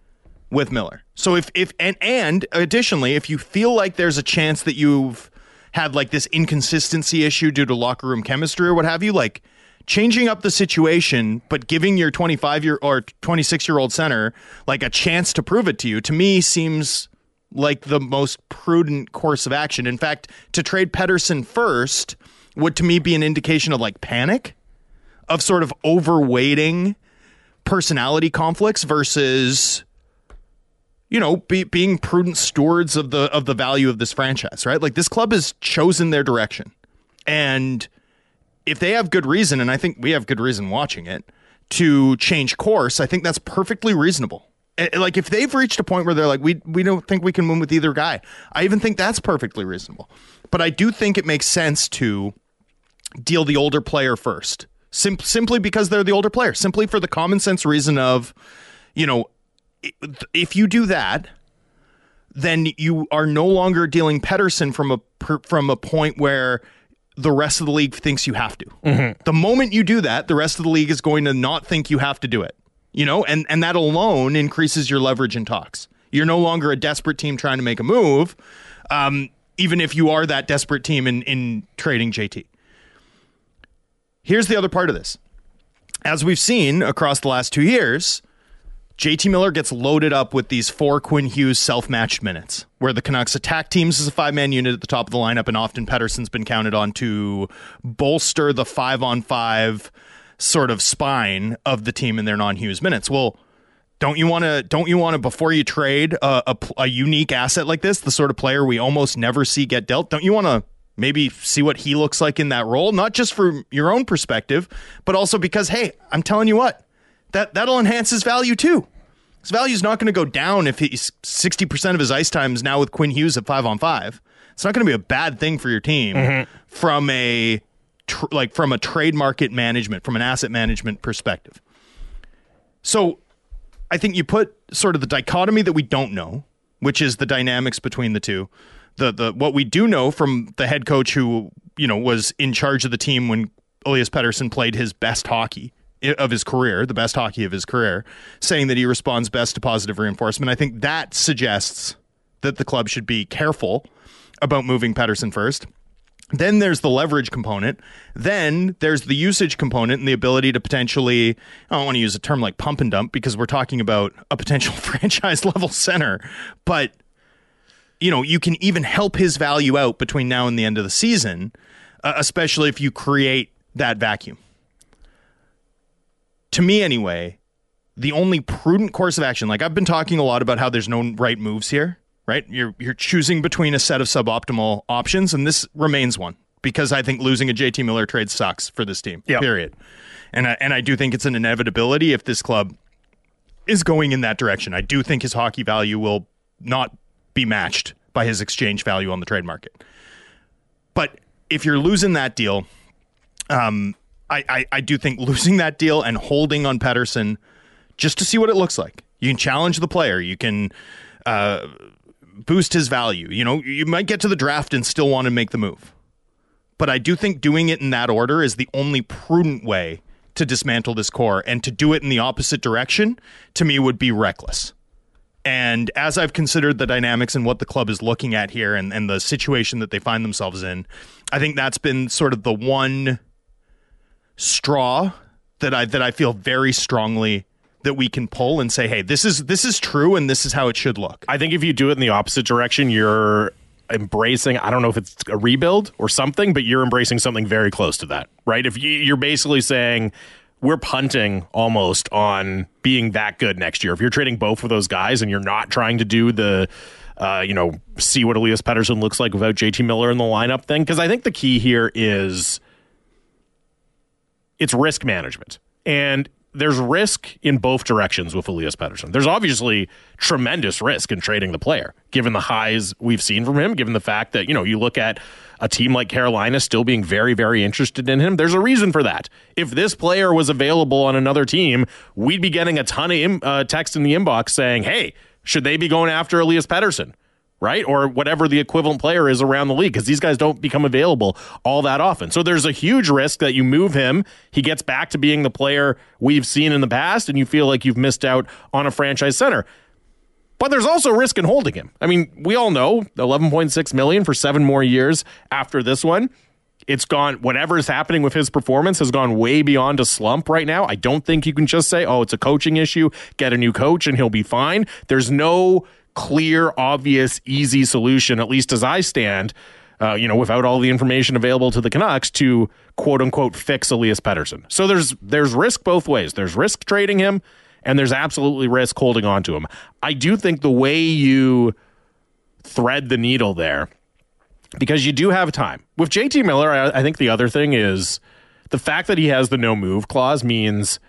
with Miller. So if additionally, if you feel like there's a chance that you've had like this inconsistency issue due to locker room chemistry or what have you, like changing up the situation, but giving your 25-year or 26-year-old center like a chance to prove it to me seems like the most prudent course of action. In fact, to trade Pettersson first would to me be an indication of like panic, of sort of overweighting personality conflicts versus, you know, being prudent stewards of the value of this franchise, right? Like this club has chosen their direction. And if they have good reason, and I think we have good reason watching it, to change course, I think that's perfectly reasonable. Like if they've reached a point where they're like, we don't think we can win with either guy, I even think that's perfectly reasonable. But I do think it makes sense to deal the older player first, simply because they're the older player, simply for the common sense reason of, you know, if you do that, then you are no longer dealing Pettersson from a point where the rest of the league thinks you have to. Mm-hmm. The moment you do that, the rest of the league is going to not think you have to do it. You know, and that alone increases your leverage in talks. You're no longer a desperate team trying to make a move, even if you are that desperate team in trading JT. Here's the other part of this. As we've seen across the last 2 years, JT Miller gets loaded up with these 4 Quinn Hughes self-matched minutes, where the Canucks attack teams as a 5-man unit at the top of the lineup, and often Pettersson's been counted on to bolster the 5-on-5 sort of spine of the team in their non-Hughes minutes. Well, don't you want to before you trade a unique asset like this, the sort of player we almost never see get dealt, don't you want to maybe see what he looks like in that role, not just from your own perspective, but also because, hey, I'm telling you what, that'll enhance his value too. His value is not going to go down if he's 60% of his ice time is now with Quinn Hughes at 5-on-5. It's not going to be a bad thing for your team from a trade market management, from an asset management perspective. So I think you put sort of the dichotomy that we don't know, which is the dynamics between the two. The what we do know from the head coach who, you know, was in charge of the team when Elias Pettersson played his best hockey of his career, the best hockey of his career, saying that he responds best to positive reinforcement. I think that suggests that the club should be careful about moving Pettersson first. Then there's the leverage component. Then there's the usage component and the ability to potentially, I don't want to use a term like pump and dump because we're talking about a potential franchise level center, but you know, you can even help his value out between now and the end of the season, especially if you create that vacuum. To me anyway, the only prudent course of action, like I've been talking a lot about how there's no right moves here, right? You're choosing between a set of suboptimal options, and this remains one because I think losing a JT Miller trade sucks for this team, period. And I do think it's an inevitability if this club is going in that direction. I do think his hockey value will not be matched by his exchange value on the trade market. But if you're losing that deal, I do think losing that deal and holding on Pettersson just to see what it looks like. You can challenge the player. You can boost his value. You know, you might get to the draft and still want to make the move. But I do think doing it in that order is the only prudent way to dismantle this core, and to do it in the opposite direction, to me, would be reckless. And as I've considered the dynamics and what the club is looking at here and the situation that they find themselves in, I think that's been sort of the one straw that I feel very strongly that we can pull and say, hey, this is true and this is how it should look. I think if you do it in the opposite direction, you're embracing, I don't know if it's a rebuild or something, but you're embracing something very close to that, right? If you're basically saying we're punting almost on being that good next year. If you're trading both of those guys and you're not trying to do the, see what Elias Pettersson looks like without JT Miller in the lineup thing, because I think the key here is it's risk management. And there's risk in both directions with Elias Pettersson. There's obviously tremendous risk in trading the player, given the highs we've seen from him, given the fact that, you look at a team like Carolina still being very, very interested in him. There's a reason for that. If this player was available on another team, we'd be getting a ton of text in the inbox saying, hey, should they be going after Elias Pettersson? Right? Or whatever the equivalent player is around the league, because these guys don't become available all that often. So there's a huge risk that you move him, he gets back to being the player we've seen in the past, and you feel like you've missed out on a franchise center. But there's also risk in holding him. I mean, we all know $11.6 million for 7 more years after this one. It's gone, whatever is happening with his performance has gone way beyond a slump right now. I don't think you can just say, oh, it's a coaching issue, get a new coach and he'll be fine. There's no clear, obvious, easy solution, at least as I stand, without all the information available to the Canucks to quote unquote fix Elias Pettersson. So there's risk both ways. There's risk trading him and there's absolutely risk holding on to him. I do think the way you thread the needle there, because you do have time. With JT Miller, I think the other thing is the fact that he has the no move clause means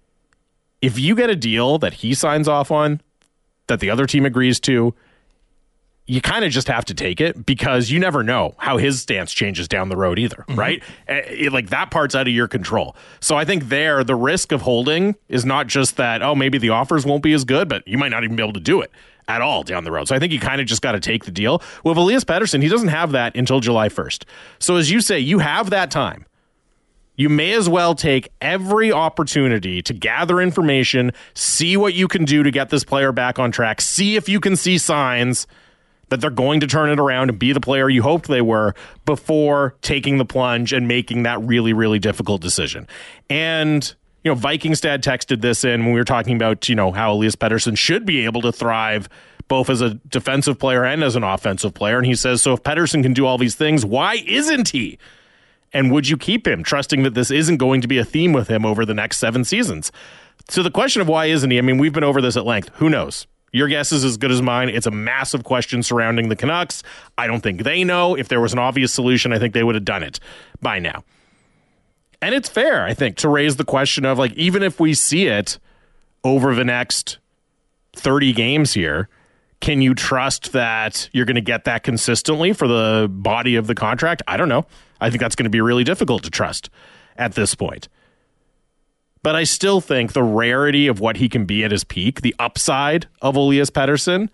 if you get a deal that he signs off on, that the other team agrees to, you kind of just have to take it because you never know how his stance changes down the road either, right? Like that part's out of your control. So I think there, the risk of holding is not just that, oh, maybe the offers won't be as good, but you might not even be able to do it at all down the road. So I think you kind of just got to take the deal. With Elias Pettersson, he doesn't have that until July 1st. So as you say, you have that time. You may as well take every opportunity to gather information, see what you can do to get this player back on track, see if you can see signs that they're going to turn it around and be the player you hoped they were before taking the plunge and making that really, really difficult decision. And Vikingstad texted this in when we were talking about, how Elias Pettersson should be able to thrive both as a defensive player and as an offensive player. And he says, so if Pettersson can do all these things, why isn't he? And would you keep him, trusting that this isn't going to be a theme with him over the next 7 seasons? So the question of why isn't he, I mean, we've been over this at length. Who knows? Your guess is as good as mine. It's a massive question surrounding the Canucks. I don't think they know. If there was an obvious solution, I think they would have done it by now. And it's fair, I think, to raise the question of, like, even if we see it over the next 30 games here, can you trust that you're going to get that consistently for the body of the contract? I don't know. I think that's going to be really difficult to trust at this point. But I still think the rarity of what he can be at his peak, the upside of Elias Pettersson,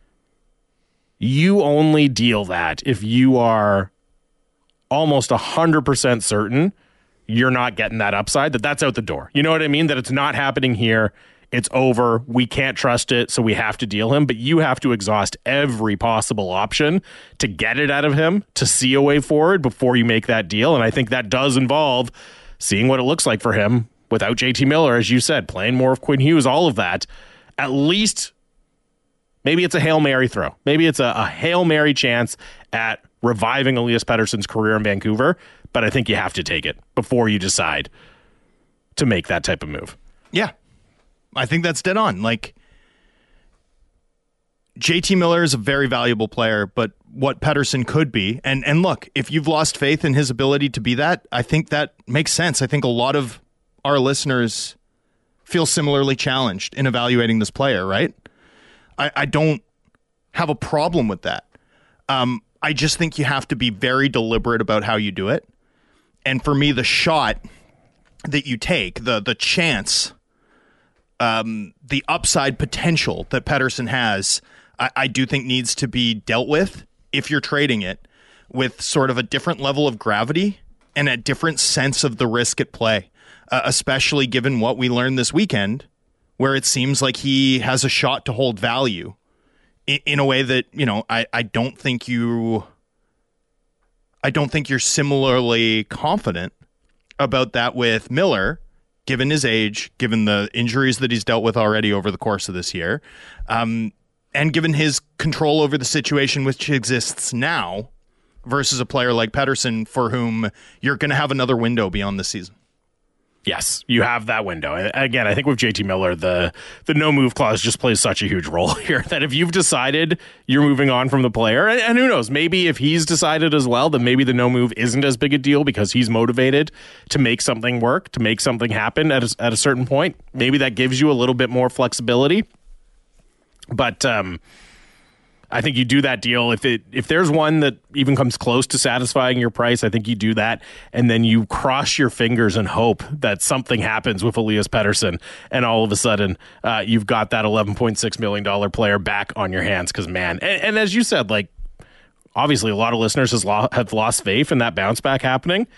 you only deal that if you are almost 100% certain you're not getting that upside, that's out the door. You know what I mean? That it's not happening here. It's over. We can't trust it, so we have to deal him. But you have to exhaust every possible option to get it out of him, to see a way forward before you make that deal. And I think that does involve seeing what it looks like for him without JT Miller, as you said, playing more of Quinn Hughes, all of that. At least maybe it's a Hail Mary throw. Maybe it's a Hail Mary chance at reviving Elias Pettersson's career in Vancouver. But I think you have to take it before you decide to make that type of move. Yeah. I think that's dead on. Like, JT Miller is a very valuable player, but what Pettersson could be, and look, if you've lost faith in his ability to be that, I think that makes sense. I think a lot of our listeners feel similarly challenged in evaluating this player, right? I don't have a problem with that. I just think you have to be very deliberate about how you do it. And for me, the shot that you take, the chance, the upside potential that Pettersson has, I do think needs to be dealt with if you're trading it with sort of a different level of gravity and a different sense of the risk at play, especially given what we learned this weekend, where it seems like he has a shot to hold value in a way that, I don't think you're similarly confident about that with Miller, given his age, given the injuries that he's dealt with already over the course of this year, and given his control over the situation which exists now versus a player like Pettersson for whom you're going to have another window beyond this season. Yes, you have that window. Again, I think with JT Miller, the no move clause just plays such a huge role here that if you've decided you're moving on from the player, and who knows, maybe if he's decided as well, then maybe the no move isn't as big a deal because he's motivated to make something work, to make something happen at a certain point. Maybe that gives you a little bit more flexibility. But I think you do that deal. If there's one that even comes close to satisfying your price, I think you do that. And then you cross your fingers and hope that something happens with Elias Pettersson. And all of a sudden, you've got that $11.6 million player back on your hands. Because, man, and as you said, like, obviously a lot of listeners have lost faith in that bounce back happening.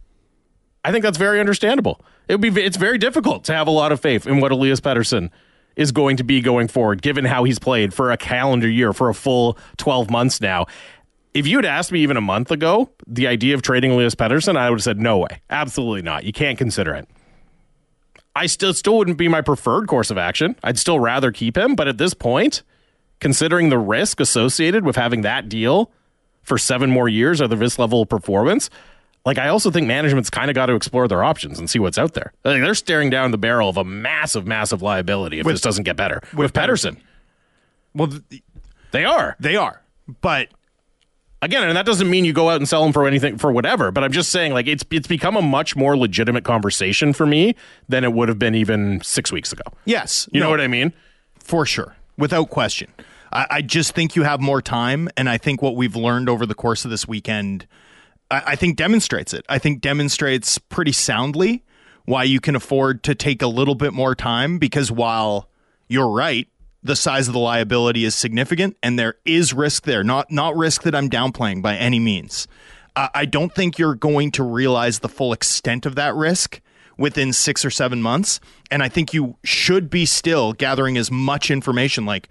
I think that's very understandable. It's very difficult to have a lot of faith in what Elias Pettersson is going to be going forward, given how he's played for a calendar year, for a full 12 months now. If you had asked me even a month ago, the idea of trading Elias Pettersson, I would have said, no way. Absolutely not. You can't consider it. I still wouldn't be my preferred course of action. I'd still rather keep him. But at this point, considering the risk associated with having that deal for 7 more years of this level of performance, like, I also think management's kind of got to explore their options and see what's out there. Like, they're staring down the barrel of a massive, massive liability if this doesn't get better. With Pettersson. Well, they are. But again, and that doesn't mean you go out and sell them for anything, for whatever, but I'm just saying, like, it's become a much more legitimate conversation for me than it would have been even 6 weeks ago. Yes. You know what I mean? For sure. Without question. I just think you have more time, and I think what we've learned over the course of this weekend, I think demonstrates it. I think demonstrates pretty soundly why you can afford to take a little bit more time, because while you're right, the size of the liability is significant and there is risk there, not risk that I'm downplaying by any means. I don't think you're going to realize the full extent of that risk within 6 or 7 months. And I think you should be still gathering as much information. Like,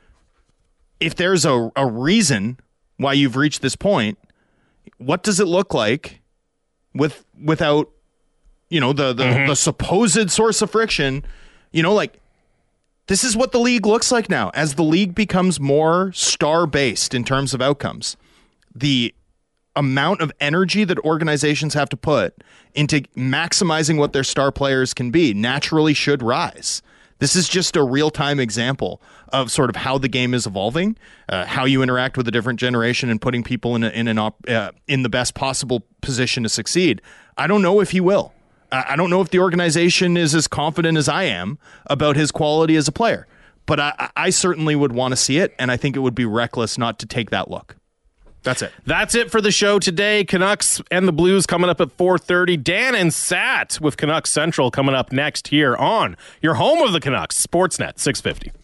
if there's a reason why you've reached this point, what does it look like without, the supposed source of friction? Like, this is what the league looks like now. As the league becomes more star-based in terms of outcomes, the amount of energy that organizations have to put into maximizing what their star players can be naturally should rise. This is just a real-time example of sort of how the game is evolving, how you interact with a different generation, and putting people in the best possible position to succeed. I don't know if he will. I don't know if the organization is as confident as I am about his quality as a player, but I certainly would want to see it, and I think it would be reckless not to take that look. That's it. That's it for the show today. Canucks and the Blues coming up at 4:30. Dan and Sat with Canucks Central coming up next here on your home of the Canucks, Sportsnet 650.